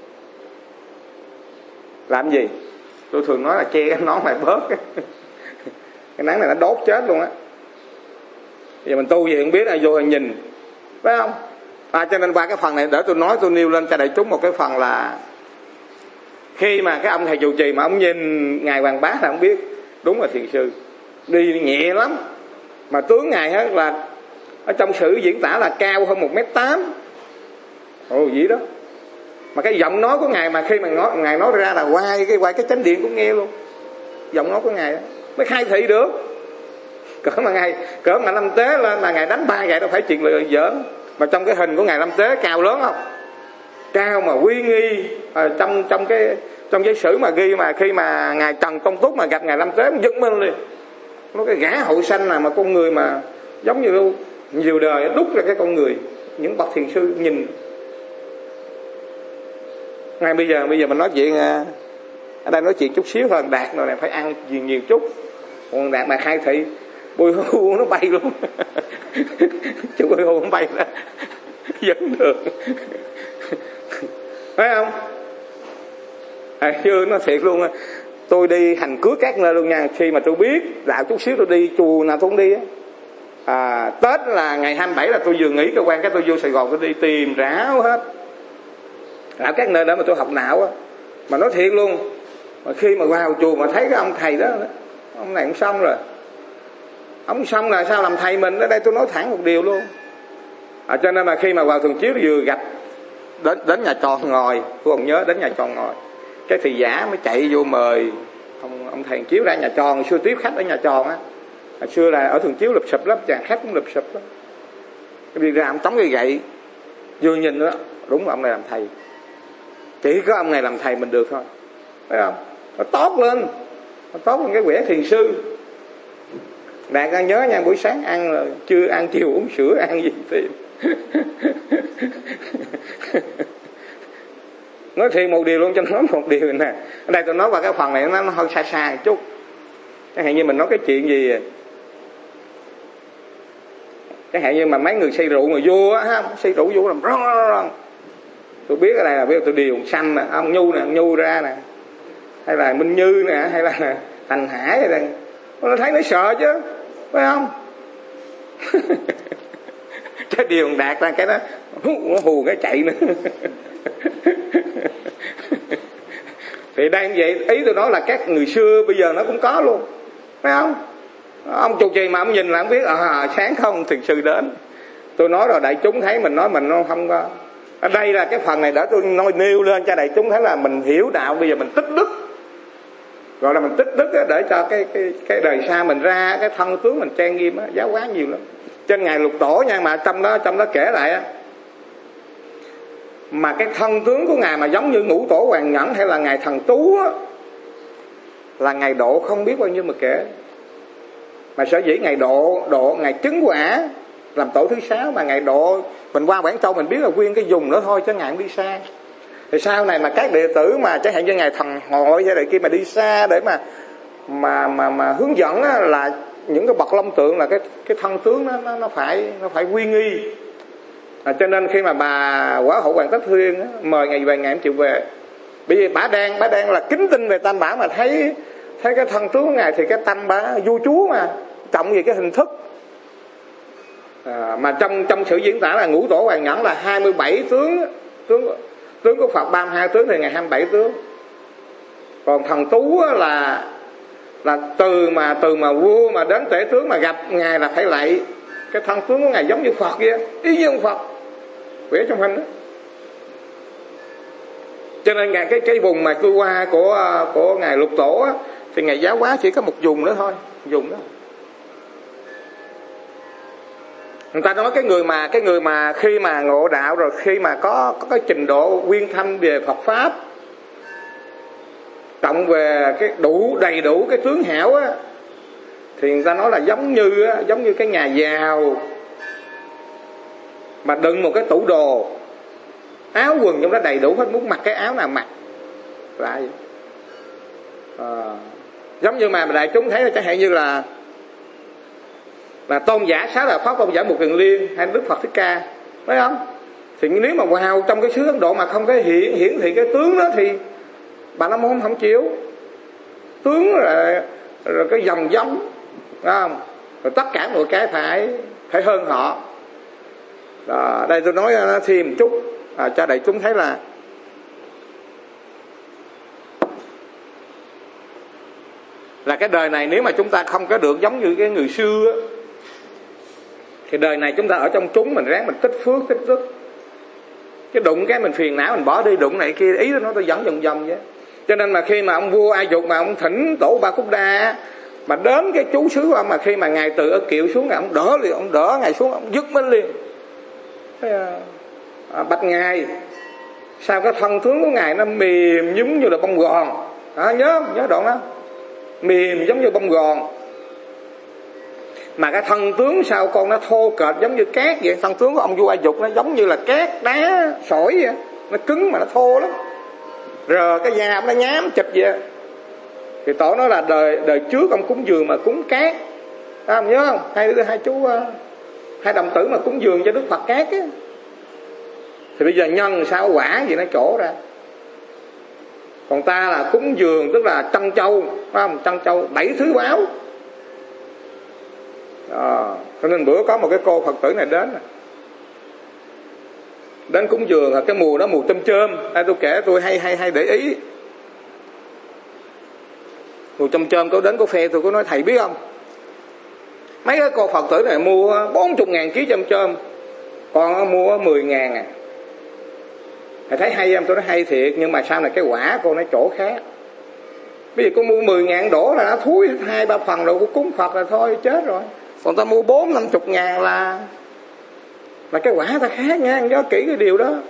làm gì? Tôi thường nói là che cái nón này bớt. Cái nắng này nó đốt chết luôn á. Giờ mình tu gì không biết, là vô nhìn phải không? À, cho nên qua cái phần này để tôi nói, tôi nêu lên cho đại chúng một cái phần là khi mà cái ông thầy trụ trì mà ông nhìn ngài Hoàng Bá là ông biết đúng là thiền sư, đi nhẹ lắm, mà tướng ngài hết là ở trong sử diễn tả là cao hơn một mét tám. Ồ vậy đó. Mà cái giọng nói của ngài mà khi mà nói, ngài nói ra là qua cái qua cái chánh điện cũng nghe luôn. Giọng nói của ngài đó, mới khai thị được. Cỡ mà ngài cỡ mà Lâm Tế lên mà ngài đánh ba gậy đâu phải chuyện lừa giỡn. Mà trong cái hình của ngài Lâm Tế cao lớn không? Cao mà uy nghi. À, trong trong cái trong giấy sử mà ghi mà khi mà ngài Trần Công Túc mà gặp ngài Lâm Tế giật mình liền. Nó cái gã hội sanh nào mà con người mà giống như luôn nhiều đời đúc ra cái con người, những bậc thiền sư nhìn. Ngay bây giờ bây giờ mình nói chuyện ở đây nói chuyện chút xíu thôi, Đạt rồi này phải ăn nhiều nhiều chút. Còn Đạt mà khai thị bùi hưu nó bay luôn. Chứ bùi hưu nó bay ra vẫn được. phải không? À, chưa nó thiệt luôn. Tôi đi hành cưới các nơi luôn nha. Khi mà tôi biết đạo chút xíu tôi đi chùa nào tôi cũng đi á. À, Tết là ngày hai mươi bảy là tôi vừa nghỉ cơ quan, cái tôi vô Sài Gòn tôi đi tìm ráo hết. Ở các nơi đó mà tôi học đạo á. Mà nói thiệt luôn, mà khi mà vào chùa mà thấy cái ông thầy đó, ông này cũng xong rồi. Ông xong là sao làm thầy mình. Ở đây tôi nói thẳng một điều luôn. À, cho nên là khi mà vào thường chiếu vừa gặp đến, đến nhà tròn ngồi, tôi còn nhớ đến nhà tròn ngồi, cái thị giả mới chạy vô mời ông, ông thầy chiếu ra nhà tròn. Xưa tiếp khách ở nhà tròn á, hồi xưa là ở thường chiếu lụp xụp lắm, chàng khách cũng lụp xụp lắm. Cái đi ra ông tống cái gậy, vừa nhìn đó, đúng là ông này làm thầy. Chỉ có ông này làm thầy mình được thôi, phải không? Nó tốt lên, nó tốt lên cái quẻ thiền sư. Đạt đang nhớ nha, buổi sáng ăn là chưa ăn, chiều uống sữa, ăn gì thì nói thiệt một điều luôn cho nói một điều nè. Ở đây tôi nói qua cái phần này nó, nó hơi xa xa một chút. Chẳng hạn như mình nói cái chuyện gì, chẳng hạn như mà mấy người say rượu người vua á, say rượu vua làm rong rong rong. Tôi biết ở đây là biết tôi điều xanh nè, ông Nhu nè, ông Nhu ra nè, hay là Minh Như nè, hay là Thành Hải, hay là nó thấy nó sợ chứ, phải không? Cái điều Đạt ra cái đó nó hù cái chạy nữa. Thì đây như vậy, ý tôi nói là các người xưa bây giờ nó cũng có luôn, phải không? Ông trụ trì mà ông nhìn là ông biết à, sáng không thiền sư đến. Tôi nói rồi đại chúng thấy mình nói mình nó không có. Ở đây là cái phần này đã tôi nói nêu lên cho đại chúng thấy là mình hiểu đạo, bây giờ mình tích đức, gọi là mình tích đức á, để cho cái cái cái đời sau mình ra cái thân tướng mình trang nghiêm á, giáo hóa nhiều lắm. Trên ngày lục tổ nha, mà trong đó trong đó kể lại á, mà cái thân tướng của ngài mà giống như ngũ tổ Hoàng Nhẫn hay là ngài Thần Tú á, là ngài độ không biết bao nhiêu mà kể. Mà sở dĩ ngài độ độ ngài chứng quả làm tổ thứ sáu, mà ngài độ mình qua Quảng Châu mình biết là nguyên cái vùng đó thôi chứ ngài không đi xa. Thì sau này mà các đệ tử mà chẳng hạn như ngài Thần Hội hay là kia mà đi xa để mà mà mà mà hướng dẫn á, là những cái bậc long tượng là cái cái thân tướng nó nó, nó phải nó phải quy nghi. À, cho nên khi mà bà Quả Hậu Hoàng Tất Thuyên á, mời ngài về, ngài em chịu về. Bởi vì bà đang bà đang là kính tin về Tam Bảo, mà thấy thấy cái thân tướng của ngài thì cái tâm bà vua chúa mà trọng về cái hình thức. À, mà trong trong sự diễn tả là ngũ tổ Hoàng Nhẫn là hai mươi bảy tướng, tướng tướng của Phật ba mươi hai tướng thì ngài hai mươi bảy tướng. Còn Thần Tú là là từ mà từ mà vua mà đến tể tướng mà gặp ngài là phải lạy. Cái thân tướng của ngài giống như Phật vậy, y như ông Phật vẽ trong hình đó. Cho nên ngài cái cái vùng mà cư qua của của ngài Lục Tổ á, thì ngài giáo hóa chỉ có một vùng nữa thôi, vùng đó. Người ta nói cái người mà cái người mà khi mà ngộ đạo rồi, khi mà có có cái trình độ uyên thâm về Phật pháp, cộng về cái đủ đầy đủ cái tướng hảo á, thì người ta nói là giống như á, giống như cái nhà giàu mà đựng một cái tủ đồ, áo quần trong đó đầy đủ hết, muốn mặc cái áo nào mặc lại. À, giống như mà đại chúng thấy là chẳng hạn như là là tôn giả Sáu Đại Pháp, tôn giả Mục Kiền Liên hay Đức Phật Thích Ca, phải không? Thì nếu mà vào trong cái xứ Ấn Độ mà không cái hiển hiển thị cái tướng đó thì bà la môn không chịu. Tướng rồi, rồi cái dòng giống, phải không? Rồi tất cả mọi cái phải phải hơn họ. Đó, đây tôi nói thêm một chút à, cho đại chúng thấy là là cái đời này nếu mà chúng ta không có được giống như cái người xưa thì đời này chúng ta ở trong chúng mình ráng mình tích phước tích đức, chứ đụng cái mình phiền não mình bỏ đi, đụng này kia ý nó tôi dẫn vòng vòng vậy. Cho nên mà khi mà ông vua Ai Dục mà ông thỉnh tổ Ba Cúc Đa mà đến cái chú xứ của ông, mà khi mà ngài từ ở kiệu xuống, ngài ông đỡ liền, ông đỡ ngài xuống, ông dứt mình liền. À, bạch ngài sao cái thân tướng của ngài nó mềm giống như là bông gòn, à, nhớ nhớ đoạn đó, mềm giống như bông gòn, mà cái thân tướng sao con nó thô kệch giống như cát vậy. Thân tướng của ông vua Ai Dục nó giống như là cát đá sỏi vậy, nó cứng mà nó thô lắm, rồi cái da nó nhám chịch vậy. Thì tổ nói là đời đời trước ông cúng dường mà cúng cát, à, không nhớ không, hai hai chú hai đồng tử mà cúng dường cho Đức Phật cát á, thì bây giờ nhân sao quả gì nó trổ ra, Còn ta là cúng dường, tức là trân châu, phải không? Trân châu bảy thứ báo. À, cho nên bữa có một cái cô Phật tử này đến đến cúng dường, cái mùa đó mùa chôm chôm. Đây tôi kể tôi hay hay hay để ý. Mùa chôm chôm tôi đến cô phe tôi có nói thầy biết không, mấy cái cô Phật tử này mua bốn mươi ngàn ký chôm chôm, còn mua mười ngàn à. Thầy thấy hay không? Tôi nói hay thiệt, nhưng mà sau này cái quả cô nói chỗ khác. Bây giờ cô mua mười ngàn đổ là nó thúi hai ba phần rồi, cô cúng Phật là thôi chết rồi. Còn ta mua bốn năm chục ngàn là là cái quả ta khác nha, nhớ kỹ cái điều đó.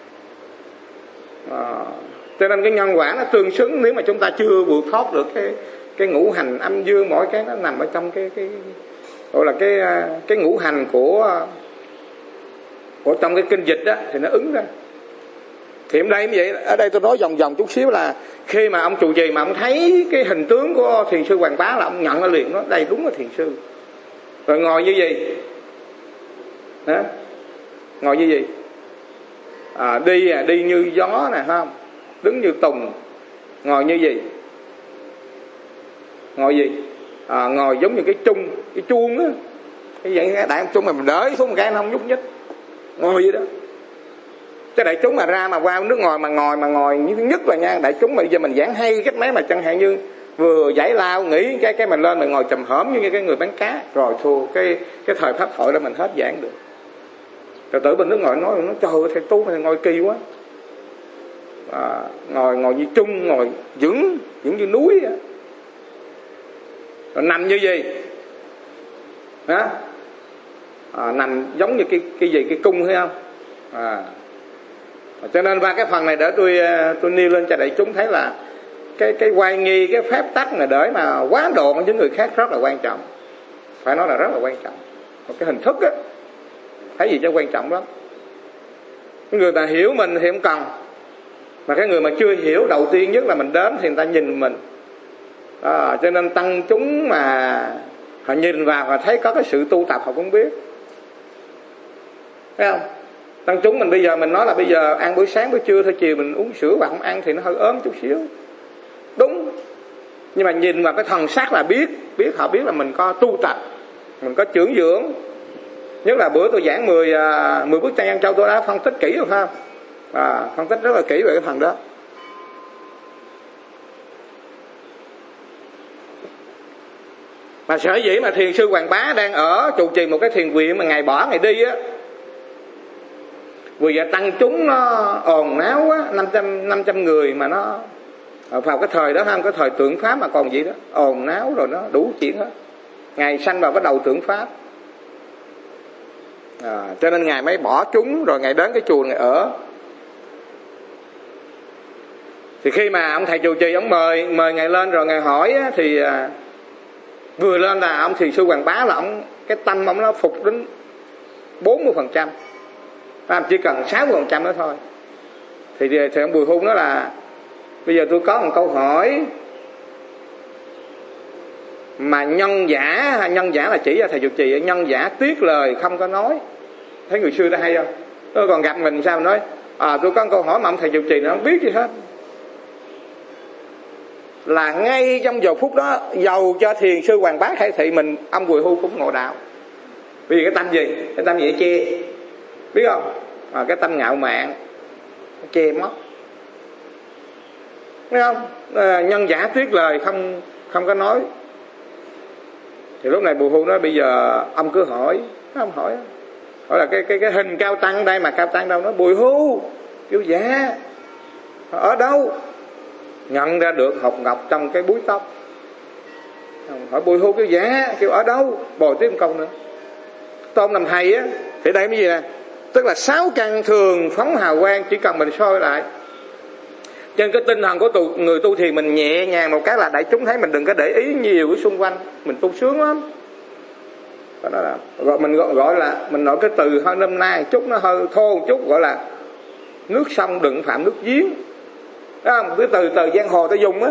À, cho nên cái nhân quả nó tương xứng. Nếu mà chúng ta chưa vượt thoát được cái cái ngũ hành âm dương, mỗi cái nó nằm ở trong cái cái gọi là cái cái ngũ hành của của trong cái kinh dịch đó thì nó ứng ra. Thì ở đây như vậy, ở đây tôi nói vòng vòng chút xíu là khi mà ông trụ trì mà ông thấy cái hình tướng của thiền sư Hoàng Bá là ông nhận ra liền, nó đây đúng là thiền sư. Rồi ngồi như gì? Hả? Ngồi như gì? À, đi à, đi như gió nè, không? Đứng như tùng. Ngồi như gì? Ngồi gì? À, ngồi giống như cái chung, cái chuông á. Cái vậy cái đại ông chung mà mình đới xuống một cái nó không nhúc nhích. Ngồi vậy đó. Cái đại chúng mà ra mà qua nước ngồi mà ngồi mà ngồi như thứ nhất là nha, đại chúng mà giờ mình giảng hay cách mấy mà chẳng hạn như vừa giải lao nghĩ cái cái mình lên mình ngồi trầm hổm như cái người bán cá rồi thua cái cái thời pháp hội đó mình hết giảng được. Rồi tử bên nước ngồi nói nó trời ơi thầy tu này ngồi kỳ quá. À, ngồi ngồi như chung, ngồi vững vững như núi á. Rồi nằm như gì? Hả? À, nằm giống như cái cái gì, cái cung thấy không? À, cho nên qua cái phần này để tôi tôi nêu lên cho đại chúng thấy là cái cái oai nghi, cái phép tắc này để mà quá độ với người khác rất là quan trọng, phải nói là rất là quan trọng. Một cái hình thức á, thấy gì cho quan trọng lắm. Cái người ta hiểu mình thì không cần, mà cái người mà chưa hiểu đầu tiên nhất là mình đến thì người ta nhìn mình. À, cho nên tăng chúng mà họ nhìn vào họ thấy có cái sự tu tập họ cũng biết, thấy không? Tăng chúng mình bây giờ mình nói là bây giờ ăn buổi sáng buổi trưa thôi, chiều mình uống sữa và không ăn thì nó hơi ốm chút xíu, đúng. Nhưng mà nhìn vào cái thần sắc là biết, biết họ biết là mình có tu tập, mình có chưởng dưỡng. Nhất là bữa tôi giảng mười, mười bức tranh Ăn Châu tôi đã phân tích kỹ rồi phải không? À, phân tích rất là kỹ về cái phần đó. Mà sở dĩ mà thiền sư Hoàng Bá đang ở trụ trì một cái thiền viện mà ngày bỏ ngày đi á, vì vậy tăng chúng nó ồn náo á, năm trăm người mà nó vào cái thời đó không, cái thời tượng Pháp mà còn gì đó, ồn náo rồi nó đủ chuyện hết. Ngài sanh vào cái đầu tượng Pháp. À, cho nên Ngài mới bỏ chúng rồi Ngài đến cái chùa này ở. Thì khi mà ông thầy trụ trì ông mời mời Ngài lên rồi Ngài hỏi á, thì à, vừa lên là ông thiền sư Hoàng Bá là ông cái tâm ông nó phục đến bốn mươi phần trăm, chỉ cần sáu mươi phần trăm nữa thôi. Thì, thì ông Bùi Hung nói là bây giờ tôi có một câu hỏi mà nhân giả, nhân giả là chỉ là thầy trụ trì, nhân giả tiếc lời không có nói. Thấy người xưa đã hay không? Tôi còn gặp mình sao mà nói à, tôi có một câu hỏi mà ông thầy trụ trì nó không biết gì hết. Là ngay trong giờ phút đó, dầu cho thiền sư Hoàng Bá khai thị mình, ông Bùi Hung cũng ngộ đạo. Vì cái tâm gì? Cái tâm gì che, biết không? À, cái tâm ngạo mạn che mất, biết không? À, nhân giả tiếc lời không không có nói. Thì lúc này Bùi Hung nói bây giờ ông cứ hỏi, ông hỏi hỏi là cái cái cái hình Cao Tăng đây mà Cao Tăng đâu? Nói Bùi Hung kêu dạ ở đâu? Nhận ra được hột ngọc trong cái búi tóc. Hỏi Bùi Hung kêu dạ, kêu ở đâu? Bồi tiếp một câu nữa. Tôn làm thầy á, thì đây cái gì nè? Tức là sáu căn thường phóng hào quang, chỉ cần mình soi lại. Trên cái tinh thần của tu, người tu thiền mình nhẹ nhàng một cái là đại chúng thấy mình đừng có để ý nhiều cái xung quanh, mình tu sướng lắm. Đó là gọi mình gọi, gọi là mình nói cái từ hơi năm nay chút nó hơi thô một chút, gọi là nước sông đừng phạm nước giếng. Đó không? Cái từ từ giang hồ ta dùng á,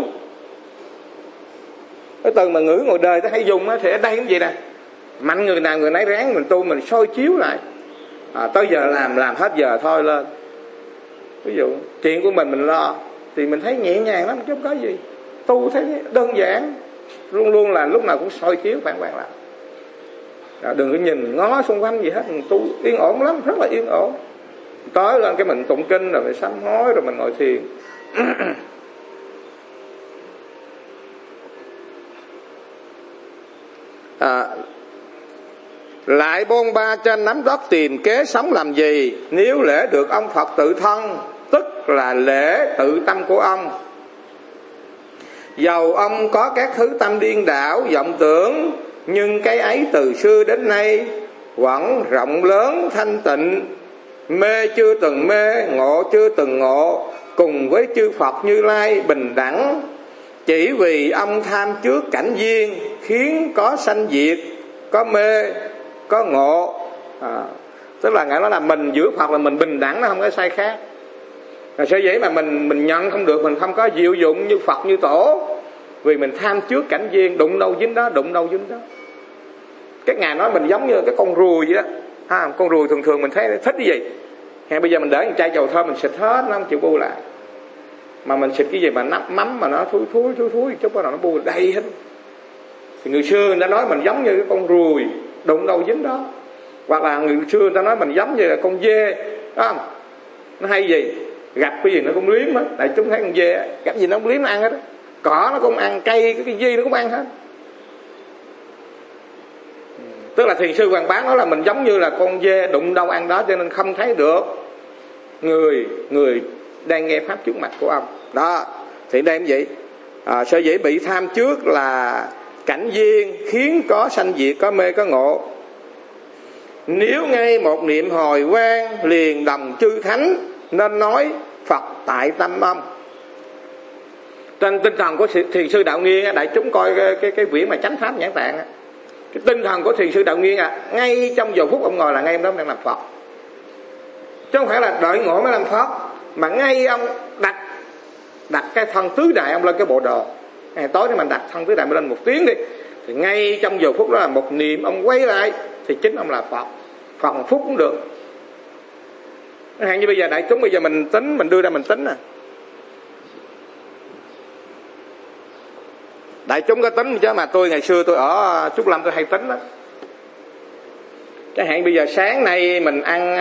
cái từ mà ngữ ngồi đời ta hay dùng á, thì ở đây cái gì nè, mạnh người nào người nấy ráng mình tu, mình soi chiếu lại. À, tới giờ làm làm hết giờ thôi lên. Ví dụ chuyện của mình mình lo, thì mình thấy nhẹ nhàng lắm chứ không có gì. Tu thấy đơn giản, luôn luôn là lúc nào cũng soi chiếu phản quang lại. À, đừng có nhìn ngó xung quanh gì hết, mình tu yên ổn lắm, rất là yên ổn. Tới lên cái mình tụng kinh rồi mình sám hối rồi mình ngồi thiền. à, lại bôn ba trên nắm đất tìm kế sống làm gì? Nếu lễ được ông Phật tự thân, tức là lễ tự tâm của ông. Dầu ông có các thứ tâm điên đảo vọng tưởng, nhưng cái ấy từ xưa đến nay vẫn rộng lớn thanh tịnh, mê chưa từng mê, ngộ chưa từng ngộ, cùng với chư Phật Như Lai bình đẳng. Chỉ vì ông tham trước cảnh duyên, khiến có sanh diệt, có mê, có ngộ. à, Tức là ngài nói là mình giữa Phật là mình bình đẳng, nó không có sai khác. Là sở dĩ mà mình mình nhận không được, mình không có diệu dụng như Phật như Tổ, vì mình tham trước cảnh duyên, đụng đâu dính đó, đụng đâu dính đó. Các ngài nói mình giống như cái con ruồi vậy đó. Ha, con ruồi thường thường mình thấy thích cái gì, hay bây giờ mình để một chai dầu thơm mình xịt hết, nó không chịu bu lại. Mà mình xịt cái gì mà nắp mắm mà nó thui thui thui thui chút bắt đầu nó bu đầy hết. Thì người xưa người ta nói mình giống như cái con ruồi, đụng đâu dính đó. Hoặc là người xưa người ta nói mình giống như là con dê, đó không? Nó hay gì, gặp cái gì nó cũng liếm hết. Tại chúng thấy con dê gặp gì nó cũng liếm nó ăn hết đó. Cỏ nó cũng ăn, cây cái, cái gì nó cũng ăn hết. Tức là thiền sư Hoàng Bán nói là mình giống như là con dê đụng đâu ăn đó, cho nên không thấy được người người đang nghe pháp trước mặt của ông. Đó, thì đây em vậy. À, sở dĩ bị tham trước là cảnh duyên, khiến có sanh diệt, có mê, có ngộ. Nếu ngay một niệm hồi quang liền đồng chư thánh, nên nói Phật tại tâm ông. Trên tinh thần của thiền sư Đạo Nghiên, đại chúng coi cái cái, cái quyển mà Chánh Pháp Nhãn Tạng, cái tinh thần của thiền sư Đạo Nghiên à, ngay trong giờ phút ông ngồi là ngay ông đó đang làm Phật, chứ không phải là đợi ngộ mới làm Phật, mà ngay ông đặt đặt cái thân tứ đại ông lên cái bộ đồ. Ngày tối thì mình đặt thân tứ đại lên một tiếng đi, thì ngay trong giờ phút đó là một niệm ông quay lại thì chính ông là Phật. Phật một phút cũng được. Hạn như bây giờ đại chúng bây giờ mình tính, mình đưa ra mình tính nè. Đại chúng có tính chứ mà tôi ngày xưa tôi ở Trúc Lâm tôi hay tính đó. Chẳng hạn bây giờ sáng nay mình ăn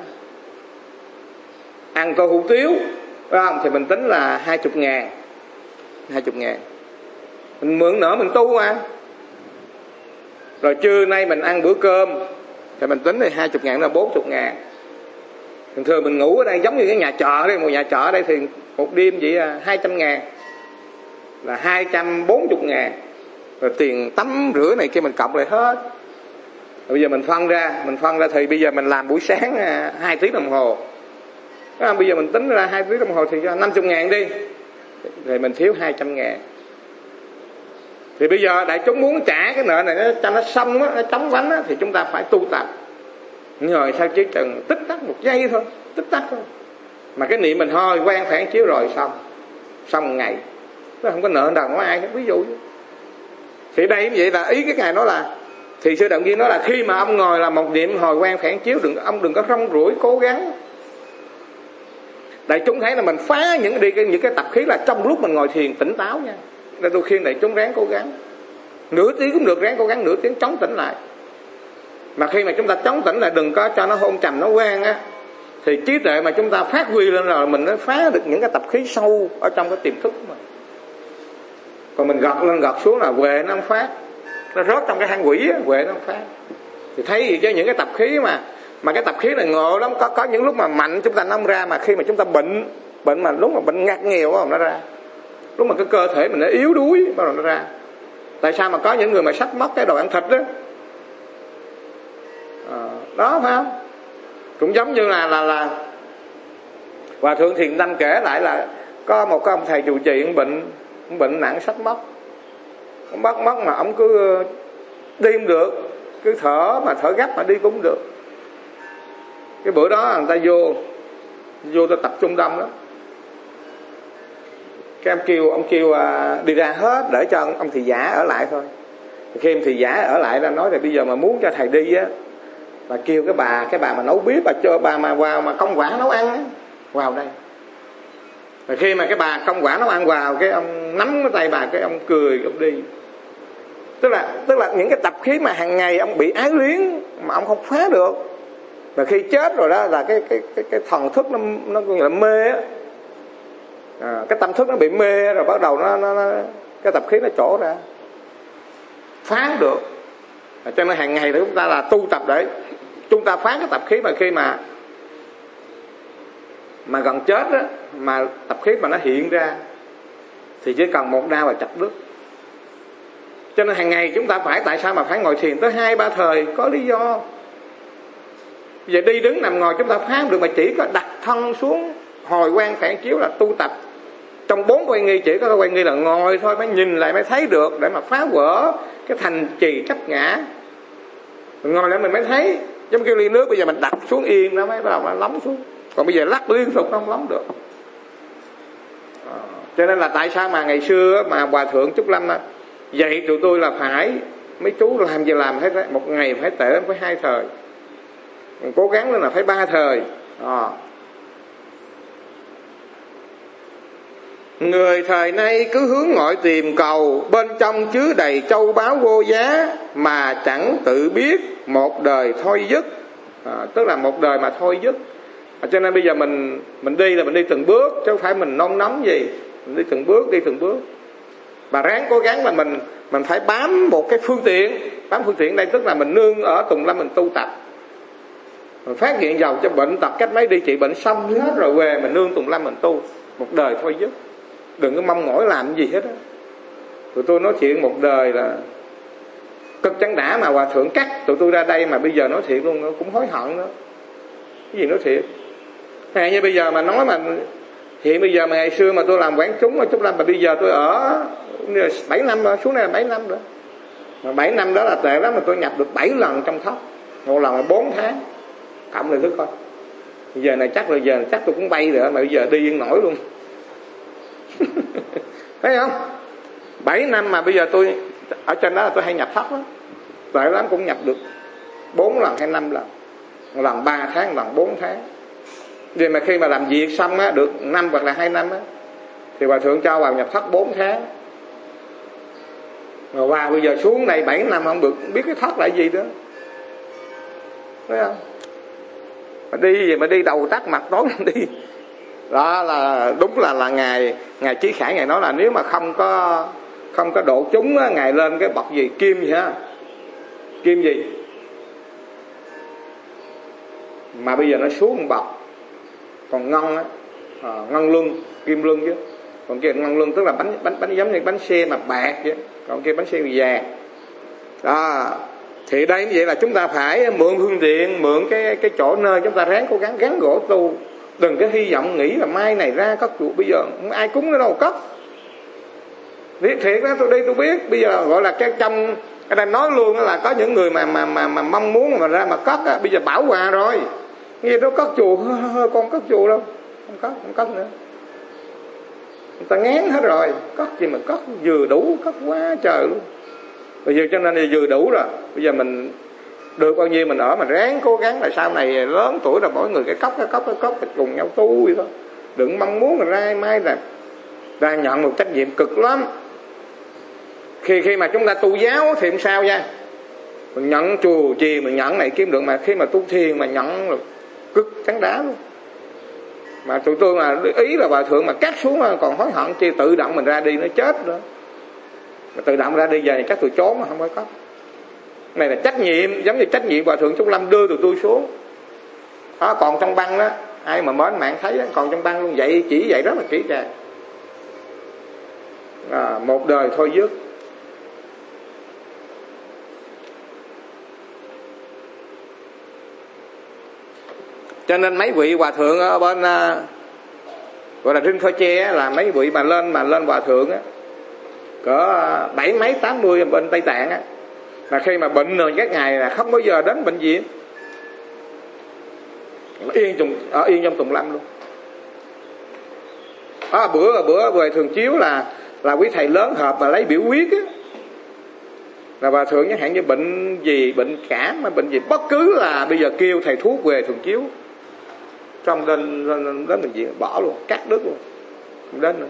ăn tô hủ tiếu, phải không? Thì mình tính là hai chục ngàn, hai chục ngàn. Mình mượn nợ mình tu mà. Rồi trưa nay mình ăn bữa cơm thì mình tính là hai chục ngàn là bốn chục ngàn. Thường thường mình ngủ ở đây giống như cái nhà trọ đây, một nhà trọ ở đây thì một đêm vậy là hai trăm ngàn, là hai trăm bốn mươi ngàn. Rồi tiền tắm rửa này kia mình cộng lại hết. Rồi bây giờ mình phân ra, mình phân ra thì bây giờ mình làm buổi sáng hai tiếng đồng hồ. Đó, bây giờ mình tính ra hai tiếng đồng hồ thì cho năm mươi ngàn đi, thì mình thiếu hai trăm ngàn. Thì bây giờ đại chúng muốn trả cái nợ này nó, cho nó xong á, nó chóng vánh á, thì chúng ta phải tu tập. Rồi sao chỉ cần tích tắc một giây thôi, tích tắc thôi. Mà cái niệm mình thôi, quan phản chiếu rồi xong, xong một ngày, nó không có nợ nào có ai hết, ví dụ. Thì đây vậy là ý cái ngài nói là, thì sư Đạo Viên nói là khi mà ông ngồi là một niệm hồi quan phản chiếu, đừng ông đừng có rong ruổi cố gắng. Đại chúng thấy là mình phá những đi những cái tập khí là trong lúc mình ngồi thiền tỉnh táo nha. Nên tôi khuyên đại chúng ráng cố gắng, nửa tiếng cũng được, ráng cố gắng nửa tiếng chống tỉnh lại. Mà khi mà chúng ta chống tỉnh lại, đừng có cho nó hôn trầm nó quen á, thì trí tuệ mà chúng ta phát huy lên rồi mình nó phá được những cái tập khí sâu ở trong cái tiềm thức của mình. Còn mình gọt lên gọt xuống là huệ nó không phát, nó rớt trong cái hang quỷ á, huệ nó không phát. Thì thấy gì chứ những cái tập khí mà mà cái tập khí này ngộ lắm, có có những lúc mà mạnh chúng ta nó không ra, mà khi mà chúng ta bệnh bệnh mà lúc mà bệnh ngặt nghèo đó, nó ra. Lúc mà cái cơ thể mình nó yếu đuối bắt đầu nó ra. Tại sao mà có những người mà sắp mất cái đồ ăn thịt đó, à, đó phải không? Cũng giống như là là là Hòa thượng Thiền Tâm kể lại là có một cái ông thầy trụ trì ông bệnh, ông bệnh nặng sắp mất, ông mất mất mà ông cứ đi không được, cứ thở mà thở gấp mà đi cũng không được. Cái bữa đó người ta vô vô ta tập trung đông đó, cái ông kêu ông kêu à, đi ra hết để cho ông, ông thị giả ở lại thôi. Khi ông thị giả ở lại ra nói là bây giờ mà muốn cho thầy đi á, là kêu cái bà cái bà mà nấu bếp, bà cho bà mà vào mà công quả nấu ăn á, vào đây. Mà khi mà cái bà công quả nó ăn vào, cái ông nắm cái tay bà, cái ông cười, ông đi. Tức là tức là những cái tập khí mà hàng ngày ông bị ái luyến mà ông không phá được. Và khi chết rồi đó là cái cái cái cái thần thức nó nó gọi là mê á. À, cái tâm thức nó bị mê rồi bắt đầu nó nó, nó cái tập khí nó trổ ra. Phá được. À, cho nên hàng ngày thì chúng ta là tu tập để chúng ta phá cái tập khí, mà khi mà mà gần chết á, mà tập khí mà nó hiện ra thì chỉ cần một đao là chặt đứt. Cho nên hàng ngày chúng ta phải, tại sao mà phải ngồi thiền tới hai ba thời? Có lý do. Giờ đi đứng nằm ngồi chúng ta phá được, mà chỉ có đặt thân xuống hồi quan phản chiếu là tu tập. Trong bốn quay nghi chỉ có cái quay nghi là ngồi thôi, mới nhìn lại mới thấy được, để mà phá vỡ cái thành trì chấp ngã. Ngồi lại mình mới thấy. Giống như ly nước bây giờ mình đặt xuống yên nó mới bắt đầu nó lóng xuống. Còn bây giờ lắc liên tục nó không lóng được. À, cho nên là tại sao mà ngày xưa mà Hòa Thượng Trúc Lâm dạy tụi tôi là phải, mấy chú làm gì làm hết, một ngày phải tệ phải hai thời, cố gắng lên là phải ba thời. À. Người thời nay cứ hướng ngoại tìm cầu, bên trong chứa đầy châu báu vô giá, mà chẳng tự biết một đời thôi dứt. À, tức là một đời mà thôi dứt. À, cho nên bây giờ mình mình đi là mình đi từng bước, chứ không phải mình nôn nóng gì. Mình đi từng bước, đi từng bước. Và ráng cố gắng là mình mình phải bám một cái phương tiện. Bám phương tiện đây tức là mình nương ở Tùng Lâm mình tu tập. Mình phát hiện dầu cho bệnh tật cách mấy đi trị bệnh xong hết rồi về mình nương Tùng Lâm mình tu. Một đời thôi dứt. Đừng có mong mỏi làm gì hết á. Tụi tôi nói chuyện một đời là cực chẳng đã, mà Hòa Thượng cắt tụi tôi ra đây mà bây giờ nói thiệt luôn cũng hối hận đó. Cái gì nói thiệt. Hay như bây giờ mà nói mà hiện bây giờ mà ngày xưa mà tôi làm quán chúng ở Trúc Lâm, mà bây giờ tôi ở bảy năm rồi, xuống này là bảy năm rồi. Mà bảy năm đó là tệ lắm, mà tôi nhập được bảy lần trong thóc. Một lần là bốn tháng. Cộng lại thức coi. Bây giờ này chắc là giờ chắc tôi cũng bay rồi, mà bây giờ đi yên nổi luôn. Thấy không? bảy năm mà bây giờ tôi ở trên đó là tôi hay nhập thấp đó. Tệ lắm cũng nhập được bốn lần hay năm lần. Một lần ba tháng, một lần bốn tháng. Vì mà khi mà làm việc xong á, được năm hoặc là hai năm á, thì Hòa Thượng cho vào nhập thất bốn tháng. Rồi vào bây giờ xuống đây bảy năm không được biết cái thất là gì nữa. Thấy không? Mà đi gì mà đi đầu tắt mặt tối đi. Đó là đúng là là ngài ngài Chí Khải ngài nói là nếu mà không có không có độ chúng á, ngài lên cái bậc gì kim gì ha. Kim gì? Mà bây giờ nó xuống một bậc. Còn ngân á, à, ngân luân, kim luân chứ. Còn kia ngân luân tức là bánh bánh bánh giống như bánh xe mà bạc chứ. Còn kia bánh xe vàng. Đó. Thì đây như vậy là chúng ta phải mượn phương tiện, mượn cái cái chỗ nơi chúng ta ráng cố gắng gắn gỗ tu. Đừng có hy vọng nghĩ là mai này ra cất chùa, bây giờ không ai cúng nữa đâu cất. Thiệt thiệt đó, tôi đi tôi biết. Bây giờ gọi là cái trong ở đây nói luôn là có những người mà mà mà, mà mong muốn mà ra mà cất á, bây giờ bảo hòa rồi. Nghe nó cất chùa, con cất chùa đâu, không cất, không cất nữa. Người ta ngán hết rồi, cất gì mà cất, vừa đủ, cất quá trời luôn. Bây giờ cho nên là vừa đủ rồi. Bây giờ mình được bao nhiêu mình ở, mình ráng cố gắng là sau này lớn tuổi rồi mỗi người cái cốc, cái cốc, cái cốc phải cùng nhau tu vậy thôi. Đừng mong muốn là ra mai là ra nhận một trách nhiệm cực lắm. Khi khi mà chúng ta tu giáo thì không sao nha. Mình nhận chùa chiền, mình nhận này kiếm được, mà khi mà tu thiền mà nhận cực trắng đá luôn. Mà tụi tôi mà ý là Hòa Thượng mà cắt xuống còn hối hận chi, tự động mình ra đi nó chết nữa. Mà tự động ra đi về chắc tụi trốn mà không phải cắt. Này là trách nhiệm, giống như trách nhiệm Hòa Thượng Trúc Lâm đưa tụi tôi xuống. Đó, còn trong băng đó, ai mà mến mạng thấy đó, còn trong băng luôn vậy, chỉ vậy rất là kỹ càng. À, một đời thôi dứt. Cho nên mấy vị Hòa Thượng ở bên gọi là Rinh Khoi Che là mấy vị mà lên mà lên Hòa Thượng á, cỡ bảy mấy tám mươi bên Tây Tạng á, mà khi mà bệnh rồi các ngày là không bao giờ đến bệnh viện, yên trong ở yên trong Tùng Lâm luôn. À, bữa bữa về thường chiếu là là quý thầy lớn họp mà lấy biểu quyết á, là Hòa Thượng chẳng hạn như bệnh gì, bệnh cảm hay bệnh gì bất cứ là bây giờ kêu thầy thuốc về thường chiếu trong đến đến bệnh viện bỏ luôn, cắt đứt luôn. không đến nữa.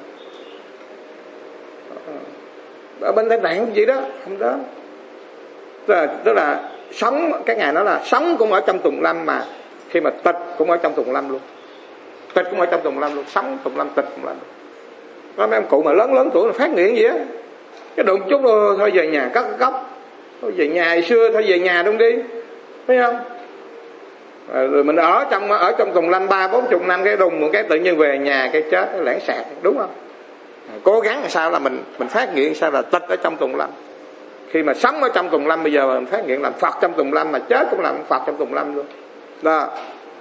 Ở bên Tây Tạng cũng vậy đó, không đến. Tức là, tức là sống, cái ngày đó là sống cũng ở trong tùng lâm, mà khi mà tịch cũng ở trong tùng lâm luôn. Tịch cũng ở trong tùng lâm luôn, sống tùng lâm, tịch tùng lâm. Có mấy ông cụ mà lớn lớn tuổi là phát nguyện gì á, cái đụng chút thôi, thôi về nhà cắt gốc, thôi về nhà hồi xưa, thôi về nhà luôn đi, thấy không? Rồi mình ở trong ở trong tùng lâm ba bốn chục năm, cái đùng một cái tự nhiên về nhà cái chết, cái lãng xẹt, đúng không? Cố gắng làm sao là mình mình phát nguyện sao là tịch ở trong tùng lâm. Khi mà sống ở trong tùng lâm, bây giờ mình phát nguyện làm Phật trong tùng lâm, mà chết cũng làm Phật trong tùng lâm luôn đó.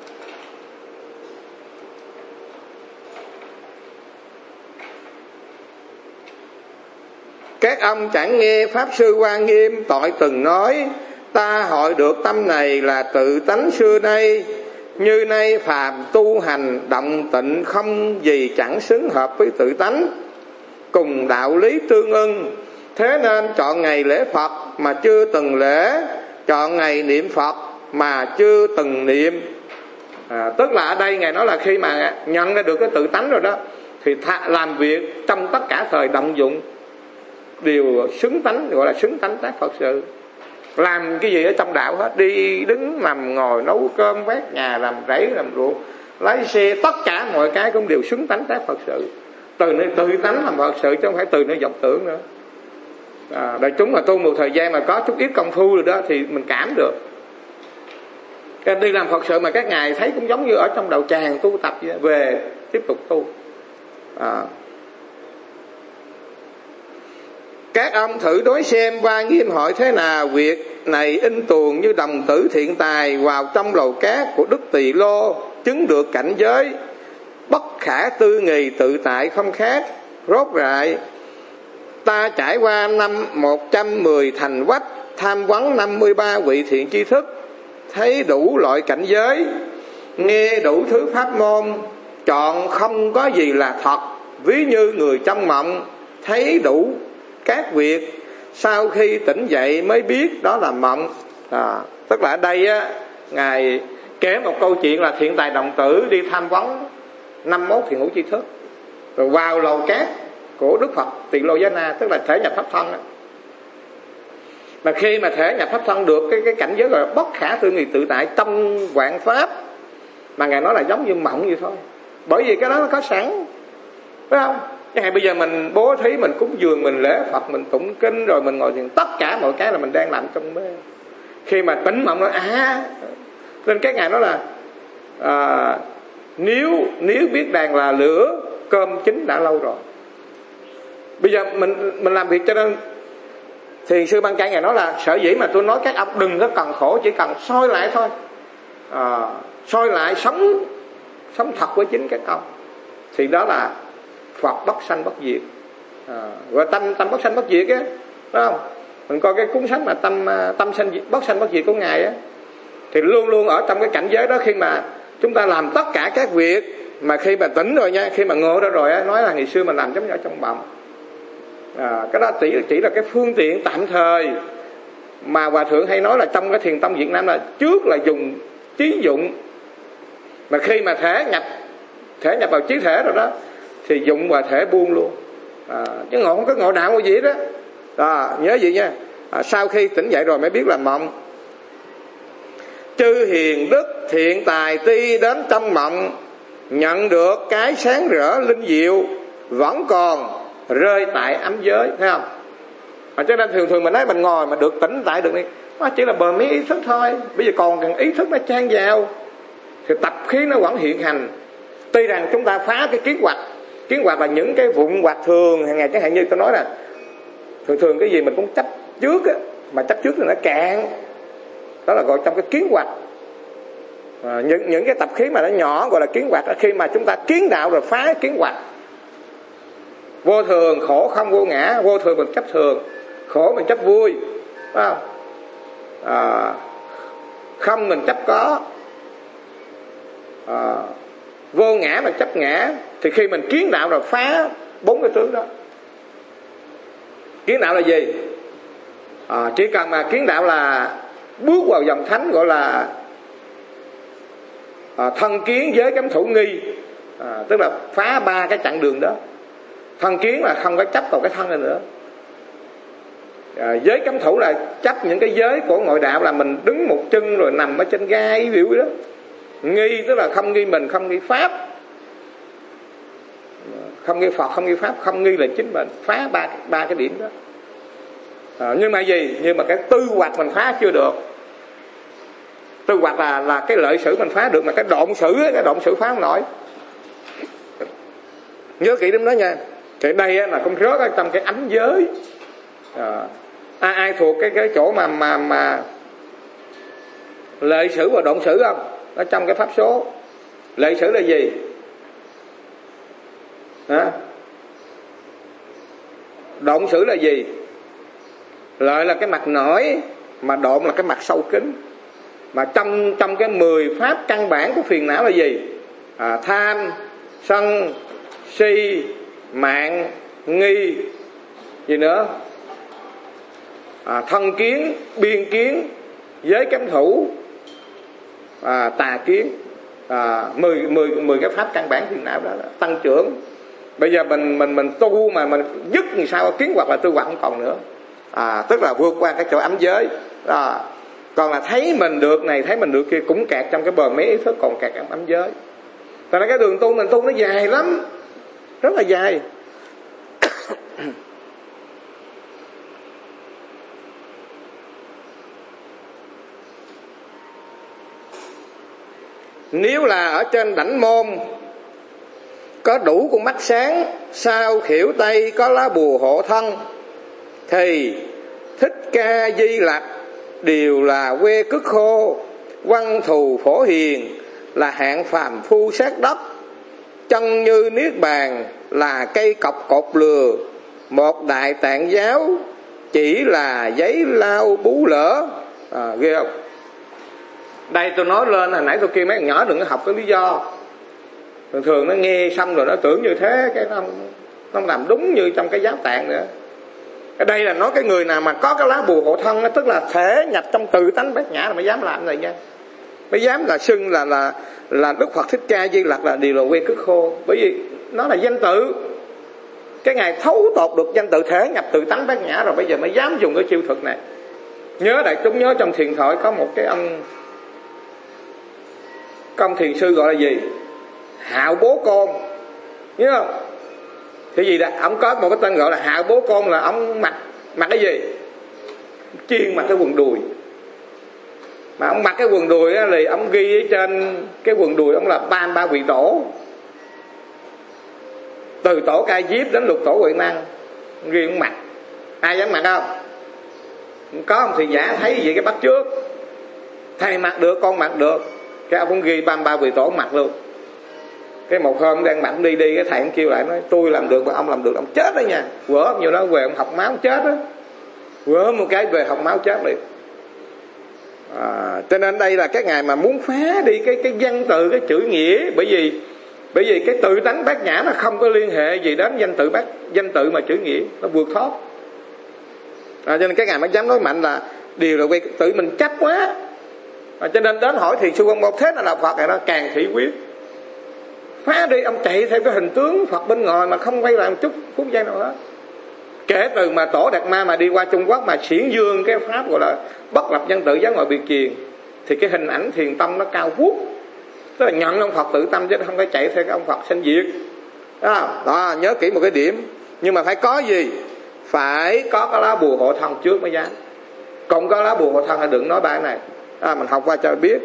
Các ông chẳng nghe Pháp Sư Hoa Nghiêm tội từng nói: ta hội được tâm này là tự tánh xưa nay, như nay phàm tu hành động tịnh, không gì chẳng xứng hợp với tự tánh, cùng đạo lý tương ưng. Thế nên chọn ngày lễ Phật mà chưa từng lễ, chọn ngày niệm Phật mà chưa từng niệm. À, tức là ở đây Ngài nói là khi mà nhận ra được cái tự tánh rồi đó, thì làm việc trong tất cả thời động dụng đều xứng tánh, gọi là xứng tánh tác Phật sự. Làm cái gì ở trong đạo hết, đi đứng nằm ngồi, nấu cơm, quét nhà, làm rẫy làm ruộng, lái xe, tất cả mọi cái cũng đều xứng tánh tác Phật sự. Từ nơi tự tánh làm Phật sự, chứ không phải từ nơi vọng tưởng nữa. À, đại chúng mà tu một thời gian mà có chút ít công phu rồi đó thì mình cảm được. Cái đi làm Phật sự mà các ngài thấy cũng giống như ở trong đạo tràng tu tập vậy, về tiếp tục tu. À. Các ông thử đối xem Hoa Nghiêm hỏi thế nào: việc này in tuồng như đồng tử thiện tài vào trong lầu cát của Đức Tỳ Lô, chứng được cảnh giới bất khả tư nghì tự tại không khác. Rốt rại ta trải qua năm một trăm mười thành quách, tham vấn năm mươi ba vị thiện tri thức, thấy đủ loại cảnh giới, nghe đủ thứ pháp môn, chọn không có gì là thật, ví như người trong mộng, thấy đủ các việc, sau khi tỉnh dậy mới biết đó là mộng. À, tức là ở đây á, Ngài kể một câu chuyện là thiện tài đồng tử đi tham vấn năm mốt thiện hữu tri thức, rồi vào lầu cát của Đức Phật Tỳ Lô Giá Na, tức là thể nhập pháp thân á. Mà khi mà thể nhập pháp thân được cái cái cảnh giới gọi là bất khả tư nghì tự tại trong vạn pháp, mà Ngài nói là giống như mộng vậy thôi, bởi vì cái đó nó có sẵn, phải không? Chẳng hạn bây giờ mình bố thí, mình cúng dường, mình lễ Phật, mình tụng kinh, rồi mình ngồi thiền, tất cả mọi cái là mình đang làm trong mê. Khi mà tỉnh mộng nói à, nên các ngài nói là à, nếu nếu biết đàn là lửa, cơm chín đã lâu rồi. Bây giờ mình mình làm việc, cho nên Thiền sư Ban Cang ngài nói là sở dĩ mà tôi nói các ông đừng có cần khổ, chỉ cần soi lại thôi, à, soi lại sống sống thật với chính các ông, thì đó là Phật bất sanh bất diệt. À, và tâm tâm bất sanh bất diệt á, phải không? Mình coi cái cuốn sách mà tâm tâm sanh bất sanh bất diệt của ngài á, thì luôn luôn ở trong cái cảnh giới đó. Khi mà chúng ta làm tất cả các việc, mà khi mà tỉnh rồi nha, khi mà ngộ ra rồi á, nói là ngày xưa mình làm giống như ở trong mộng. À, cái đó chỉ chỉ là cái phương tiện tạm thời mà Hòa thượng hay nói là trong cái thiền tông Việt Nam là trước là dùng trí dụng, mà khi mà thể nhập thể nhập vào trí thể rồi đó thì dụng và thể buông luôn. À, chứ ngộ không có ngộ đạo gì đó. À, nhớ gì nha, à, sau khi tỉnh dậy rồi mới biết là mộng. Chư hiền đức thiện tài ti đến trong mộng, nhận được cái sáng rỡ linh diệu, vẫn còn rơi tại ấm giới, thấy không? À, cho nên thường thường mình nói mình ngồi mà được tỉnh tại được đi, nó chỉ là bờ mí ý thức thôi. Bây giờ còn cần ý thức nó chan vào thì tập khí nó vẫn hiện hành. Tuy rằng chúng ta phá cái kiến hoạch, kiến hoạch là những cái vụn hoạch thường hàng ngày, chẳng hạn như tôi nói là thường thường cái gì mình cũng chấp trước á, mà chấp trước thì nó cạn, đó là gọi trong cái kiến hoạch. À, những những cái tập khí mà nó nhỏ gọi là kiến hoạch. Khi mà chúng ta kiến đạo rồi phá kiến hoạch, vô thường khổ không vô ngã, vô thường mình chấp thường, khổ mình chấp vui, phải không? À, không mình chấp có, à, vô ngã mình chấp ngã. Thì khi mình kiến đạo rồi phá bốn cái tướng đó. Kiến đạo là gì? À, chỉ cần mà kiến đạo là bước vào dòng thánh, gọi là à, thân kiến giới cấm thủ nghi, À, tức là phá ba cái chặng đường đó. Thân kiến là không có chấp vào cái thân này nữa. À, giới cấm thủ là chấp những cái giới của ngoại đạo, là mình đứng một chân rồi nằm ở trên gai biểu đó. Nghi tức là không nghi mình, không nghi pháp, không nghi Phật, không nghi pháp, không nghi là chính mình. Phá ba ba cái điểm đó. À, nhưng mà gì? Nhưng mà cái tư hoạch mình phá chưa được. Tư hoạch là là cái lợi sử mình phá được, mà cái độn sử cái độn sử phá không nổi. Nhớ kỹ đến đó nha. Thì đây á, là con rớt ở trong cái ánh giới. À, ai ai thuộc cái cái chỗ mà mà mà lợi sử và độn sử không? Ở trong cái pháp số. Lợi sử là gì? Hả? Độn sử là gì? Lợi là cái mặt nổi, mà độn là cái mặt sâu kín. Mà trong trong cái mười pháp căn bản của phiền não là gì? À, tham, sân, si, mạng, nghi, gì nữa? À, thân kiến, biên kiến, giới cấm thủ, à, tà kiến. À, mười, mười, mười cái pháp căn bản phiền não đó, đó tăng trưởng. Bây giờ mình mình mình tu mà mình dứt làm sao kiến hoặc là tư hoặc không còn nữa. À, tức là vượt qua cái chỗ ấm giới. À, còn là thấy mình được này, thấy mình được kia cũng kẹt trong cái bờ mé ý thức, còn kẹt trong ấm giới. Tại là cái đường tu mình tu nó dài lắm, rất là dài. Nếu là ở trên đảnh môn có đủ con mắt sáng, sau khuỷu tay có lá bùa hộ thân, thì Thích Ca Di Lặc đều là que cứt khô, văn thù phổ hiền là hạng phàm phu sát đất, chân như niết bàn là cây cọc cột lừa, một đại tạng giáo chỉ là giấy lau bú lỡ. À, ghê không? Đây tôi nói lên hồi nãy tôi kêu mấy con nhỏ đừng có học cái lý do. Thường thường nó nghe xong rồi nó tưởng như thế, cái nó nó làm đúng như trong cái giáo tạng nữa. Ở đây là nói cái người nào mà có cái lá bùa hộ thân đó, tức là thể nhập trong tự tánh bát nhã là mới dám làm này nha. Mới dám là xưng là là là Đức Phật Thích Ca Di Lặc là điều là que cứt khô, bởi vì nó là danh tự. Cái ngài thấu tột được danh tự thể nhập tự tánh bát nhã rồi, bây giờ mới dám dùng cái chiêu thuật này. Nhớ đại chúng nhớ trong thiền thoại có một cái ông công thiền sư gọi là gì? Hạo Bố Côn, nhớ không? Thì gì đó, ông có một cái tên gọi là Hạo Bố Côn, là ông mặc mặc cái gì? Chuyên mặc cái quần đùi. Mà ông mặc cái quần đùi á, thì ông ghi ở trên cái quần đùi ông là ba ba vị tổ, từ tổ Ca Diếp đến lục tổ Huệ Năng, ghi ông mặc. Ai dám mặc không? Có ông thì giả thấy gì cái bắt trước, thầy mặc được, con mặc được, cái ông cũng ghi ba ba vị tổ mặc luôn. Cái một hôm đang mặc đi đi, cái thầy ông kêu lại nói tôi làm được mà ông làm được ông chết đó nha. Quở nhiều đó về ông học máu chết đó, quở một cái về học máu chết liền. À, cho nên đây là cái ngày mà muốn phá đi cái cái văn tự, cái chữ nghĩa, bởi vì bởi vì cái tự tánh bát nhã nó không có liên hệ gì đến danh tự bát danh tự mà chữ nghĩa nó vượt thoát. À, cho nên cái ngày mới dám nói mạnh là điều là quay tự mình chấp quá. À, cho nên đến hỏi Thiền sư Quang Môn thế là đạo Phật này nó càng thị quyết. Phá đi, ông chạy theo cái hình tướng Phật bên ngoài mà không quay lại một chút phút giây nào hết. Kể từ mà Tổ Đạt Ma mà đi qua Trung Quốc mà xiển dương cái pháp gọi là bất lập nhân tự giác ngoại biệt truyền, thì cái hình ảnh thiền tâm nó cao vút, tức là nhận ông Phật tự tâm chứ không phải chạy theo cái ông Phật sanh diệt. Đó, đó, nhớ kỹ một cái điểm. Nhưng mà phải có gì? Phải có cái lá bùa hộ thân trước mới dám. Còn có lá bùa hộ thân là đừng nói ba cái này. À, mình học qua cho biết.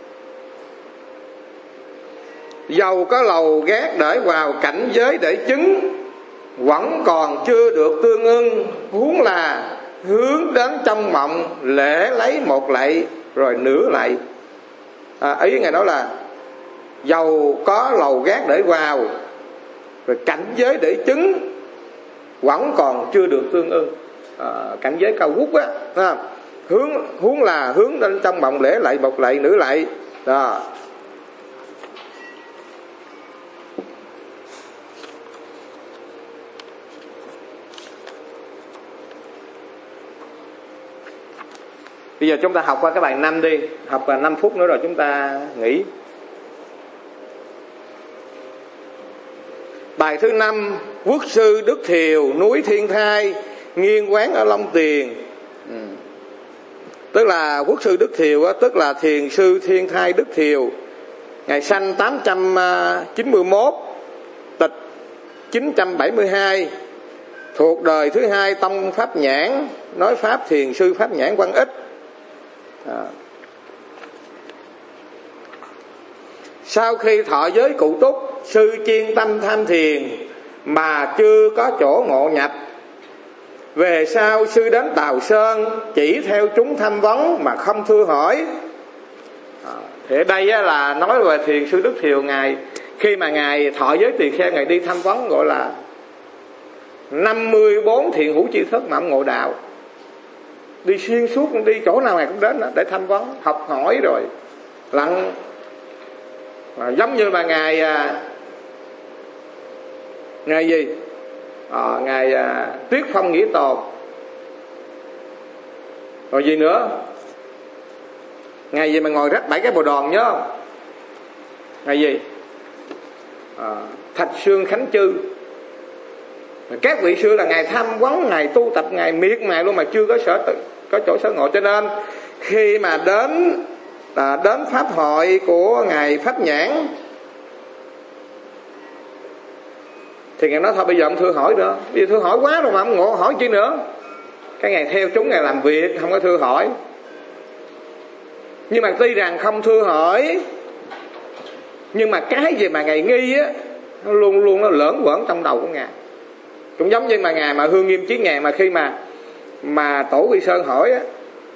Dầu có lầu gác để vào cảnh giới để chứng, vẫn còn chưa được tương ưng, huống là hướng đến trong mộng lễ lấy một lạy rồi nửa lạy. À, ý ngài nói là dầu có lầu gác để vào rồi cảnh giới để chứng, vẫn còn chưa được tương ưng. À, cảnh giới cao vút á, à, hướng huống là hướng đến trong mộng lễ lạy một lạy nửa lạy. Đó. Bây giờ chúng ta học qua cái bài năm đi. Học là năm phút nữa rồi chúng ta nghỉ. Bài thứ năm, Quốc sư Đức Thiều, núi Thiên Thai, nghiêng quán ở Long Tiền. Ừ. Tức là Quốc sư Đức Thiều á, tức là thiền sư Thiên Thai Đức Thiều. Ngài sanh tám trăm chín mươi mốt, tịch chín trăm bảy mươi hai, thuộc đời thứ hai tông Pháp Nhãn, nói pháp thiền sư Pháp Nhãn Quang Ích. À. Sau khi thọ giới cụ túc, sư chuyên tâm tham thiền mà chưa có chỗ ngộ nhập. Về sau sư đến Tào Sơn, chỉ theo chúng tham vấn mà không thưa hỏi. À, thì ở đây là nói về thiền sư Đức Thiều. Ngài khi mà ngài thọ giới tỳ kheo, ngài đi tham vấn gọi là năm mươi bốn thiện hữu tri thức mà ông ngộ đạo. Đi xuyên suốt, đi chỗ nào ngài cũng đến đó để tham vấn, học hỏi rồi lặng. À, giống như là ngài à, ngài gì à, ngài à, Tuyết Phong Nghĩa Tồn, rồi gì nữa, ngài gì mà ngồi rách bảy cái bồ đòn nhớ không? Ngài gì à, Thạch Sương Khánh Chư. Các vị xưa là ngài tham vấn, ngài tu tập, ngài miệt mài luôn mà chưa có sở tự, có chỗ sở ngộ. Cho nên khi mà đến à, đến pháp hội của ngài Pháp Nhãn thì ngài nói thôi bây giờ ông thưa hỏi nữa, bây giờ thưa hỏi quá rồi mà ông ngộ hỏi chi nữa. Cái ngày theo chúng ngài làm việc, không có thưa hỏi. Nhưng mà tuy rằng không thưa hỏi, nhưng mà cái gì mà ngài nghi á, nó luôn luôn nó lởn vởn trong đầu của ngài. Cũng giống như mà ngài mà Hương Nghiêm Chí Ngàn, mà khi mà mà Tổ Quy Sơn hỏi á,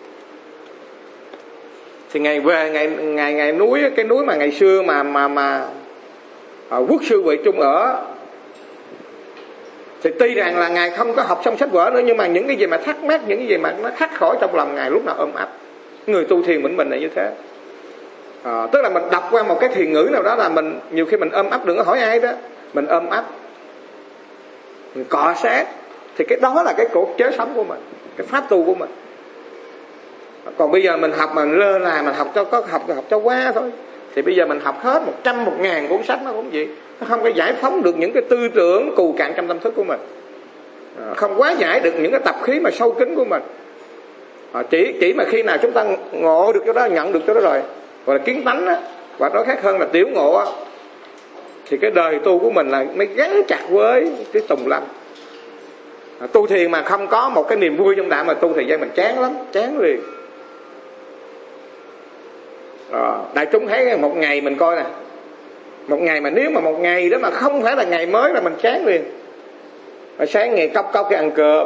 thì ngày về ngày ngày ngày núi cái núi mà ngày xưa mà mà mà à, Quốc sư Huệ Trung ở, thì tuy rằng là ngài không có học xong sách vở nữa, nhưng mà những cái gì mà thắc mắc, những cái gì mà nó khắc khỏi trong lòng ngài lúc nào ôm ấp. Người tu thiền mình mình là như thế. À, tức là mình đọc qua một cái thiền ngữ nào đó là mình nhiều khi mình ôm ấp, đừng có hỏi ai đó, mình ôm ấp, mình cọ sát, thì cái đó là cái cột chế sống của mình, cái pháp tu của mình. Còn bây giờ mình học mà lơ là mình học cho có học học cho qua thôi, thì bây giờ mình học hết một trăm một ngàn cuốn sách nó cũng gì, nó không có giải phóng được những cái tư tưởng cù cạn trong tâm thức của mình, không quá giải được những cái tập khí mà sâu kín của mình. À, chỉ chỉ mà khi nào chúng ta ngộ được cái đó, nhận được cái đó rồi, gọi là kiến tánh á, và nó khác hơn là tiểu ngộ á, thì cái đời tu của mình là mới gắn chặt với cái tùng lâm. À, tu thiền mà không có một cái niềm vui trong đạo mà tu thời gian mình chán lắm, chán liền. À, đại chúng thấy một ngày mình coi nè, một ngày mà nếu mà một ngày đó mà không phải là ngày mới là mình chán liền. À, sáng ngày cốc cốc cái ăn cơm,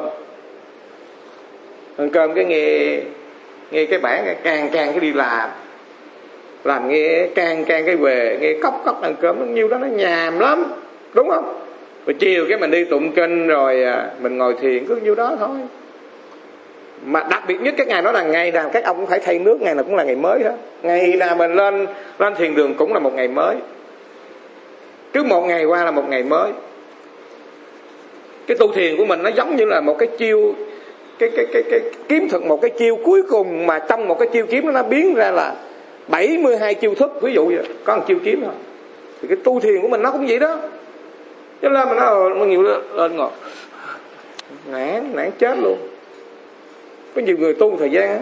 ăn cơm cái nghe nghe cái bản càng càng cái đi làm, làm nghe càng càng cái về nghe cốc cốc ăn cơm, nó nhiêu đó nó nhàm lắm, đúng không? Rồi chiều cái mình đi tụng kinh rồi à, mình ngồi thiền cứ nhiêu đó thôi. Mà đặc biệt nhất cái ngày đó là ngày nào các ông cũng phải thay nước, ngày nào cũng là ngày mới hết. Ngày nào mình lên lên thiền đường cũng là một ngày mới. Cứ một ngày qua là một ngày mới. Cái tu thiền của mình nó giống như là một cái chiêu, cái cái cái cái kiếm thuật, một cái chiêu cuối cùng mà trong một cái chiêu kiếm nó biến ra là bảy mươi hai chiêu thức, ví dụ vậy, có một chiêu kiếm thôi. Thì cái tu thiền của mình nó cũng vậy đó. Cho nên mà nó nó nhiều lên ngọt, nản nản chết luôn. Có nhiều người tu thời gian á,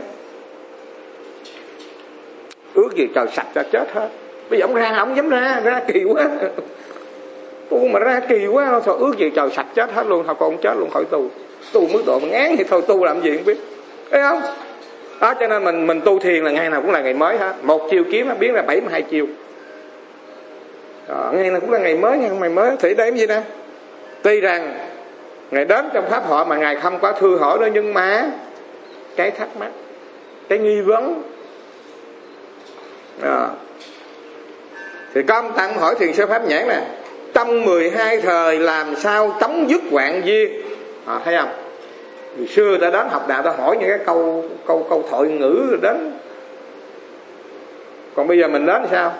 ước gì trời sạch ra chết hết. Bây giờ ông ra ông dám ra, ra kỳ quá. Tu mà ra kỳ quá, thôi ước gì trời sạch chết hết luôn, thôi con chết luôn khỏi tu. Tu mức độ mà ngán thì thôi tu làm gì không biết, thấy không? Đó, cho nên mình mình tu thiền là ngày nào cũng là ngày mới hết. Một chiêu kiếm nó biến ra bảy mươi hai chiêu. Đó, ngày nào cũng là ngày mới, ngày không ngày mới. Thì đây cái gì nè? Tuy rằng ngày đến trong pháp hội mà ngài không có thư hỏi đó, nhưng mà cái thắc mắc, cái nghi vấn đó. Thì có ông Tăng hỏi thiền sư Pháp Nhãn nè, trong mười hai thời làm sao chấm dứt hoạn duyên? À, thấy không? Vì xưa ta đến học đạo ta hỏi những cái câu câu câu thoại ngữ rồi đến. Còn bây giờ mình đến sao?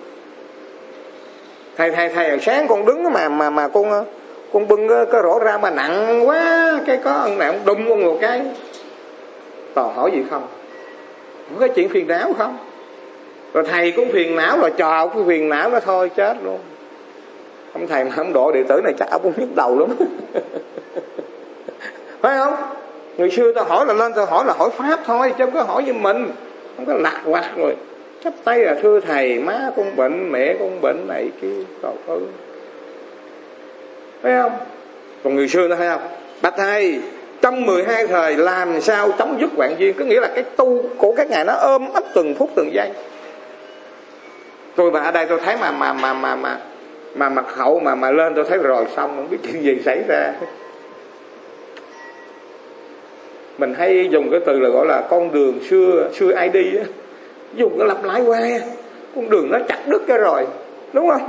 Thầy thầy thầy sáng con đứng mà mà mà con con bưng cái, cái rổ ra mà nặng quá, cái có ông nào ông đụng con một cái. Toàn hỏi gì không? Có cái chuyện phiền não không? Rồi thầy cũng phiền não, rồi trò cũng phiền não đó thôi, chết luôn. Ông thầy mà không độ đệ tử này chắc ông cũng nhức đầu lắm. Phải không? Người xưa ta hỏi là lên ta hỏi là hỏi pháp thôi, chứ không có hỏi như mình. Không có lạc quạt rồi chắp tay là thưa thầy, má con bệnh, mẹ con bệnh này kia, cầu ơn. Thấy không? Còn người xưa nó thấy không? Bạch thầy, trong mười hai thời làm sao chấm dứt hoạn duyên? Có nghĩa là cái tu của các ngài nó ôm ấp từng phút từng giây. Tôi mà ở đây tôi thấy mà mà mà mà mà mà mặt hậu mà mà lên tôi thấy rồi xong không biết chuyện gì xảy ra. Mình hay dùng cái từ là gọi là con đường xưa xưa ai đi á, dùng cái lặp lại qua, con đường nó chặt đứt cái rồi, đúng không?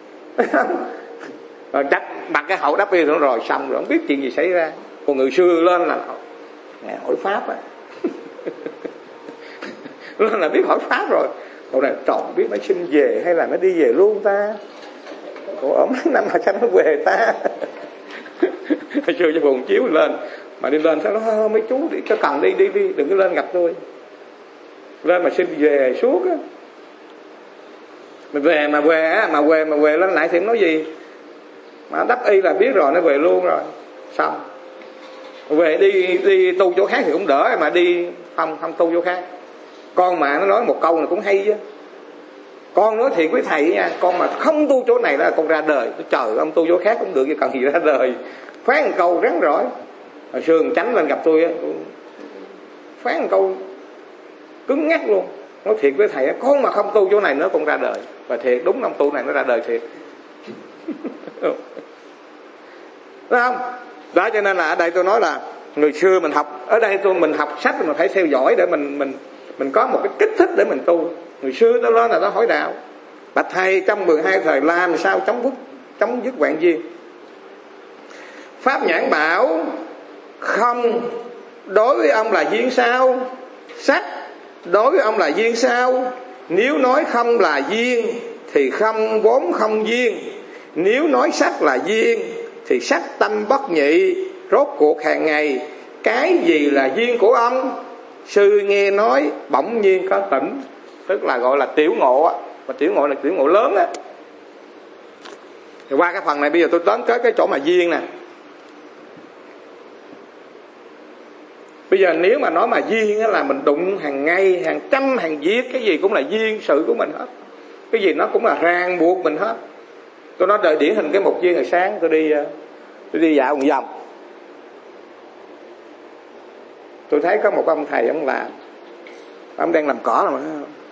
Rồi chặt đặt cái hậu đắp y nữa rồi xong rồi không biết chuyện gì xảy ra. Còn người xưa lên là ngài hỏi pháp á. Lên là biết hỏi pháp rồi. Cậu này trọn biết nó xin về hay là nó đi về luôn ta? Cậu ốm mấy năm mà sao nó về ta? Hồi xưa cho buồn chiếu lên, mà đi lên sao nó mấy chú đi cho cần đi đi đi, đừng có lên gặp tôi. Lên mà xin về suốt á. Mình về mà về á, mà về mà về lên lại thì không nói gì. Mà đắp y là biết rồi, nó về luôn rồi. Xong. Về đi đi tu chỗ khác thì cũng đỡ, mà đi không không tu chỗ khác. Con mà nó nói một câu là cũng hay chứ. Con nói thiệt với thầy nha, con mà không tu chỗ này là con ra đời. Trời, ông tu chỗ khác cũng được, chứ cần gì ra đời. Phán một câu rắn rỏi. Hồi xưa Chánh lên gặp tôi á, phán một câu cứng ngắc luôn. Nói thiệt với thầy, con mà không tu chỗ này nữa con ra đời. Và thiệt, đúng ông tu này nó ra đời thiệt. Đúng không? Đó, cho nên là ở đây tôi nói là người xưa mình học, ở đây tôi mình học sách mình phải theo dõi để mình mình mình có một cái kích thích để mình tu. Người xưa nó lên là nó hỏi đạo. Bạch thầy, trong mười hai thời làm sao chấm dứt chấm dứt hoạn duyên? Pháp Nhãn bảo không, đối với ông là duyên sao? Sắc đối với ông là duyên sao? Nếu nói không là duyên thì không vốn không duyên. Nếu nói sắc là duyên thì sắc tâm bất nhị. Rốt cuộc hàng ngày cái gì là duyên của ông? Sư nghe nói bỗng nhiên có tỉnh. Tức là gọi là tiểu ngộ á. Mà tiểu ngộ là tiểu ngộ lớn á. Thì qua cái phần này bây giờ tôi tóm kết cái chỗ mà duyên nè. Bây giờ nếu mà nói mà duyên á là mình đụng hàng ngày, hàng trăm, hàng viết, cái gì cũng là duyên sự của mình hết. Cái gì nó cũng là ràng buộc mình hết. Tôi nói đời điển hình cái một duyên. Ngày sáng tôi đi tôi đi dạo một vòng, tôi thấy có một ông thầy ông làm, ông đang làm cỏ rồi mà.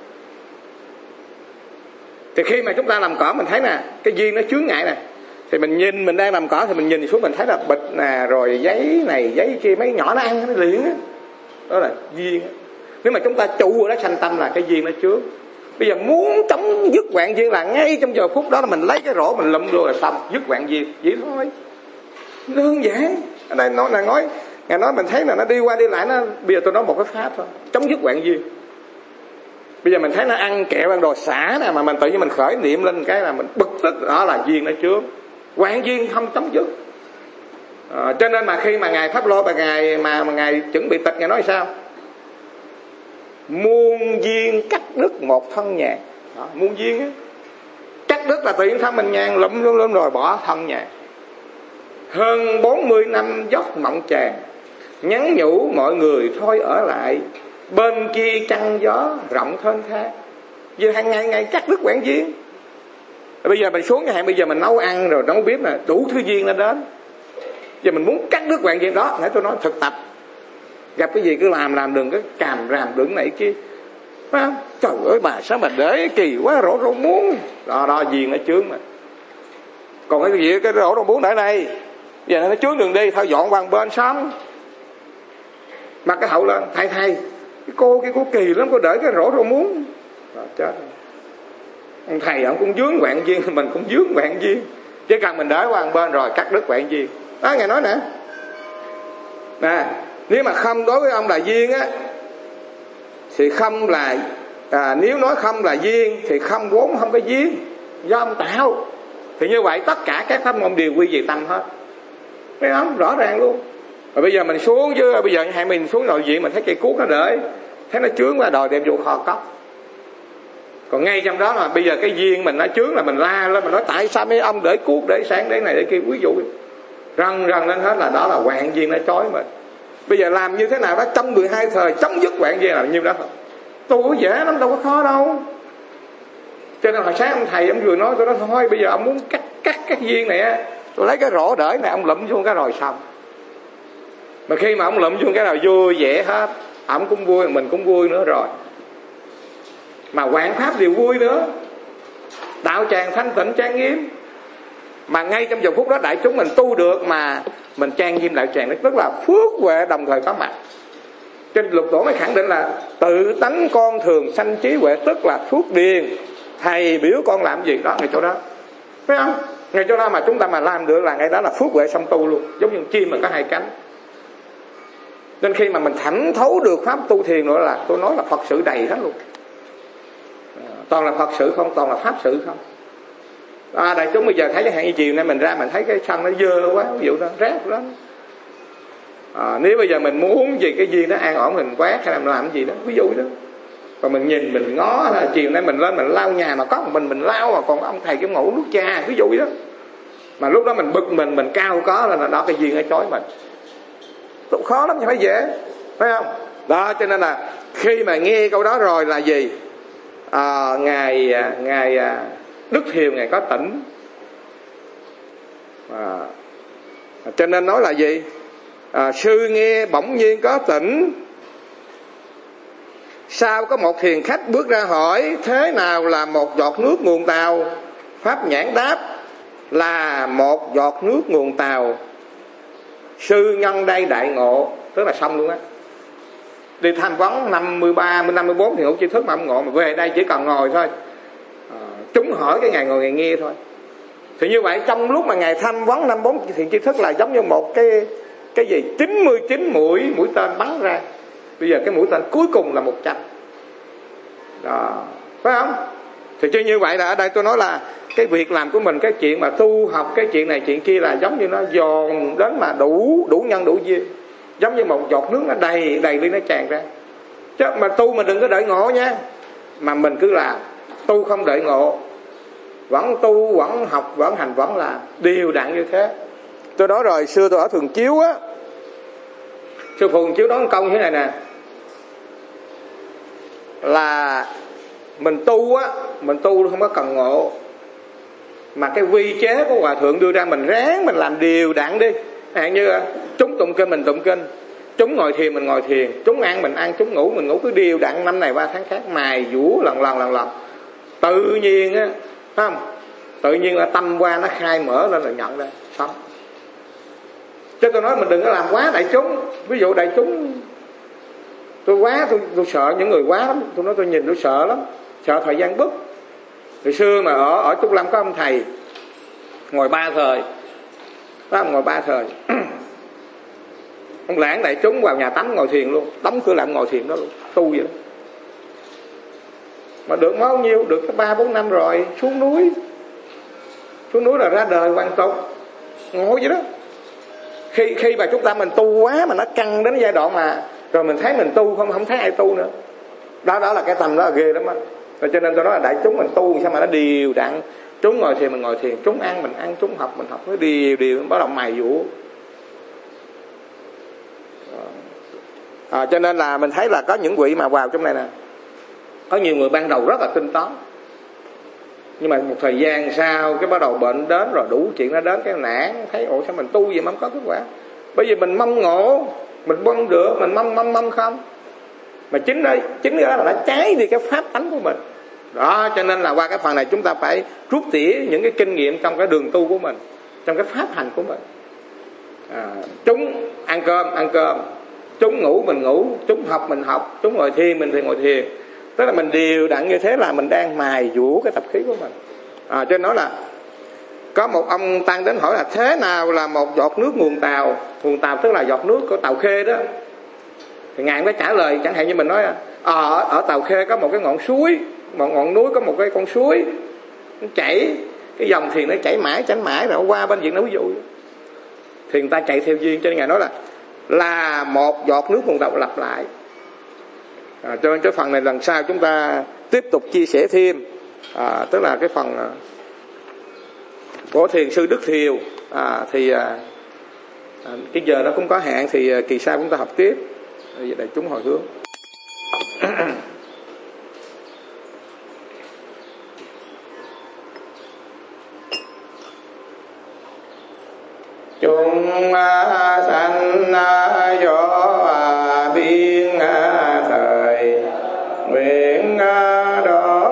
Thì khi mà chúng ta làm cỏ mình thấy nè, cái duyên nó chướng ngại nè, thì mình nhìn, mình đang làm cỏ thì mình nhìn xuống mình thấy là bịch nè, rồi giấy này giấy kia, mấy nhỏ nó ăn nó liền á, đó là duyên. Nếu mà chúng ta trụ ở đó sanh tâm là cái duyên nó chướng. Bây giờ muốn chấm dứt hoạn duyên là ngay trong giờ phút đó là mình lấy cái rổ mình lụm vô là xong, dứt hoạn duyên, vậy thôi, đơn giản. Ở đây nói là nói, ngài nói mình thấy là nó đi qua đi lại, nó bây giờ tôi nói một cái pháp thôi, chấm dứt hoạn duyên. Bây giờ mình thấy nó ăn kẹo ăn đồ xả nè, mà mình tự nhiên mình khởi niệm lên cái là mình bực tức, đó là duyên nó chướng, hoạn duyên không chấm dứt. À, cho nên mà khi mà ngài Pháp Lô và ngài mà, mà ngài chuẩn bị tịch, ngài nói sao? Muôn duyên cắt đứt một thân nhàn. Đó, muôn duyên á, cắt đứt là tự nhiên thân mình nhàn lụm lụm lụm rồi bỏ thân nhàn. Hơn bốn mươi năm giấc mộng tràng, nhắn nhủ mọi người thôi ở lại, bên kia trăng gió rộng thênh thang. Giờ hàng ngày ngày cắt đứt hoạn duyên. Bây giờ mình xuống nhà hàng, bây giờ mình nấu ăn rồi nấu bếp là đủ thứ duyên nó đến. Giờ mình muốn cắt đứt hoạn duyên đó, nãy tôi nói thực tập, gặp cái gì cứ làm làm đừng có càm ràm đừng này kia. Phải không? Trời ơi bà sao mà để kỳ quá, rổ rổ muốn đó, đó duyên nó chướng mà. Còn cái gì cái rổ rổ muốn để đây, giờ nó chướng đường đi thôi, dọn qua bên xong. Mặc cái hậu lên, thay thay cái cô cái cô kỳ lắm, cô để cái rổ rổ muốn đó, chết. Ông thầy ông cũng dướng hoạn duyên, mình cũng dướng hoạn duyên, chỉ cần mình để qua bên rồi cắt đứt hoạn duyên đó. Ngài nói nè, nè, nếu mà không đối với ông là duyên á thì không là à, nếu nói không là duyên thì không vốn không có duyên do ông tạo. Thì như vậy tất cả các pháp môn đều quy về tâm hết, thấy không? Rõ ràng luôn. Rồi bây giờ mình xuống chứ, bây giờ hai mình xuống nội diện mình thấy cây cuốc nó để, thấy nó chướng qua đòi đem vô kho cốc. Còn ngay trong đó là bây giờ cái duyên mình nó chướng là mình la lên, mình nói tại sao mấy ông để cuốc để sáng để này để kia, ví dụ rần rần lên hết là đó là hoạn duyên nó chói mình. Bây giờ làm như thế nào đó trong mười hai thời chấm dứt hoạn duyên là nhiêu đó thôi. Tu dễ lắm, đâu có khó đâu. Cho nên hồi sáng ông thầy ông vừa nói tôi nói thôi bây giờ ông muốn cắt cắt các duyên này á, tôi lấy cái rổ đỡ này ông lụm vô cái rồi xong. Mà khi mà ông lụm vô cái nào vui vẻ hết, ổng cũng vui, mình cũng vui nữa rồi. Mà hoạn pháp đều vui nữa. Đạo tràng thanh tịnh trang nghiêm. Mà ngay trong giờ phút đó đại chúng mình tu được mà mình trang nghiêm đạo tràng, tức là phước huệ đồng thời có mặt. Trên Lục Tổ mới khẳng định là tự tánh con thường sanh trí huệ, tức là phước điền. Thầy biểu con làm gì đó ngay chỗ đó, phải không? Ngay chỗ đó mà chúng ta mà làm được là ngay đó là phước huệ song tu luôn, giống như chim mà có hai cánh. Nên khi mà mình thẩm thấu được pháp tu thiền nữa là tôi nói là Phật sự đầy hết luôn. Toàn là Phật sự không, toàn là pháp sự không. À, đại chúng bây giờ thấy chẳng hạn như chiều nay mình ra mình thấy cái sân nó dơ quá, ví dụ đó rác lắm. À, nếu bây giờ mình muốn gì cái duyên nó an ổn mình quát hay làm làm cái gì đó, ví dụ đó. Còn mình nhìn mình ngó là chiều nay mình lên mình lau nhà mà có một mình mình lau, mà còn ông thầy cái ngủ nước cha, ví dụ đó. Mà lúc đó mình bực mình mình cao có là đó cái duyên nó chói mình. Cũng khó lắm chứ phải dễ, phải không? Đó cho nên là khi mà nghe câu đó rồi là gì? À, ngài ngài Đức Thiều ngài có tỉnh. À, cho nên nói là gì? À, sư nghe bỗng nhiên có tỉnh. Sau có một thiền khách bước ra hỏi thế nào là một giọt nước nguồn tàu? Pháp nhãn đáp là một giọt nước nguồn tàu. Sư nhân đây đại ngộ, tức là xong luôn á. Đi tham vấn năm mươi ba, năm mươi bốn thì hữu tri thức mà ông ngộ, mà về đây chỉ cần ngồi thôi. À, chúng hỏi cái ngày ngồi ngày nghe thôi. Thì như vậy trong lúc mà ngày tham vấn năm mươi bốn thiện tri thức là giống như một cái cái gì chín mươi chín mũi mũi tên bắn ra. Bây giờ cái mũi tên cuối cùng là một trăm. Đó, phải không? Thì chứ như vậy là ở đây tôi nói là cái việc làm của mình, cái chuyện mà tu học cái chuyện này chuyện kia là giống như nó dồn đến mà đủ đủ nhân đủ duyên, giống như một giọt nước nó đầy đầy ly nó tràn ra. Chứ mà tu mình đừng có đợi ngộ nha, mà mình cứ làm. Tu không đợi ngộ, vẫn tu vẫn học vẫn hành vẫn làm đều đặn như thế. Tôi nói rồi, xưa tôi ở Thường Chiếu á, sư phụ Thường Chiếu nói công thế này nè, là mình tu á, mình tu không có cần ngộ, mà cái quy chế của hòa thượng đưa ra mình ráng mình làm đều đặn đi. Hạn như chúng tụng kinh mình tụng kinh, chúng ngồi thiền mình ngồi thiền, chúng ăn mình ăn, chúng ngủ mình ngủ, cứ đều đặn năm này qua tháng khác, mài dũa lần lần lần lần, tự nhiên á, phải không? Tự nhiên là tâm qua nó khai mở lên là nhận ra xong. Chứ tôi nói mình đừng có làm quá đại chúng. Ví dụ đại chúng tôi quá, tôi, tôi sợ những người quá lắm. Tôi nói tôi nhìn tôi sợ lắm, sợ thời gian bức. Hồi xưa mà ở ở Trúc Lâm có ông thầy ngồi ba thời, đó, ngồi ba thời. Ông lãng đại chúng vào nhà tắm ngồi thiền luôn, đóng cửa lại ngồi thiền đó luôn, tu vậy đó. Mà được bao nhiêu, được ba bốn năm rồi, xuống núi, xuống núi là ra đời hoàn tục, ngồi vậy đó. Khi khi mà chúng ta mình tu quá mà nó căng đến giai đoạn mà rồi mình thấy mình tu không không thấy ai tu nữa, đó đó là cái tầm đó là ghê lắm á. Rồi cho nên tôi nói là đại chúng mình tu sao mà nó đều đặn, chúng ngồi thiền mình ngồi thiền, chúng ăn mình ăn, chúng học mình học, nó đều đều bắt đầu mài dũa. À, cho nên là mình thấy là có những vị mà vào trong này nè, có nhiều người ban đầu rất là tinh tấn, nhưng mà một thời gian sau cái bắt đầu bệnh đến rồi đủ chuyện nó đến cái nản, thấy ủa sao mình tu vậy mà không có kết quả. Bởi vì mình mong ngộ, mình mong được, mình mong mong mong không, mà chính đây chính cái đó là nó trái đi cái pháp tánh của mình. Đó cho nên là qua cái phần này chúng ta phải rút tỉa những cái kinh nghiệm trong cái đường tu của mình, trong cái pháp hành của mình. À, chúng ăn cơm ăn cơm, chúng ngủ mình ngủ, chúng học mình học, chúng ngồi thiền mình thì ngồi thiền. Tức là mình đều đặn như thế là mình đang mài dũa cái tập khí của mình. À, cho nên nói là có một ông tăng đến hỏi là thế nào là một giọt nước nguồn tàu. Nguồn tàu tức là giọt nước của Tàu Khê đó. Thì ngài mới trả lời chẳng hạn như mình nói ở, ở Tàu Khê có một cái ngọn suối, một ngọn núi có một cái con suối nó chảy, cái dòng thiền nó chảy mãi chảy mãi rồi qua bên viện nó ví dụ. Thì người ta chạy theo duyên, cho nên ngài nói là là một giọt nước nguồn tàu lặp lại. À, cho nên cái phần này lần sau chúng ta tiếp tục chia sẻ thêm, à, tức là cái phần à, của thiền sư Đức Thiều, à, thì à, à, cái giờ nó cũng có hạn, thì à, kỳ sau chúng ta học tiếp. Bây giờ đại chúng hồi hướng. Chúng sanh do biên thời nguyện đó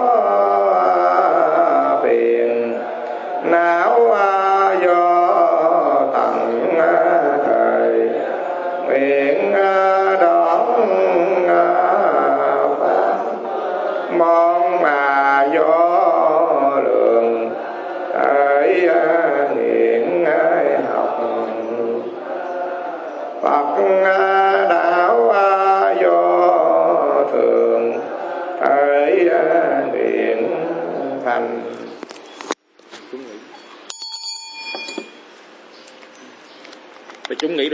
phiền não do tận thời nguyện đón pháp mong mà do lượng ấy nguyện học Phật đạo do thường ấy nguyện thành. Chúng nghĩ, chúng nghĩ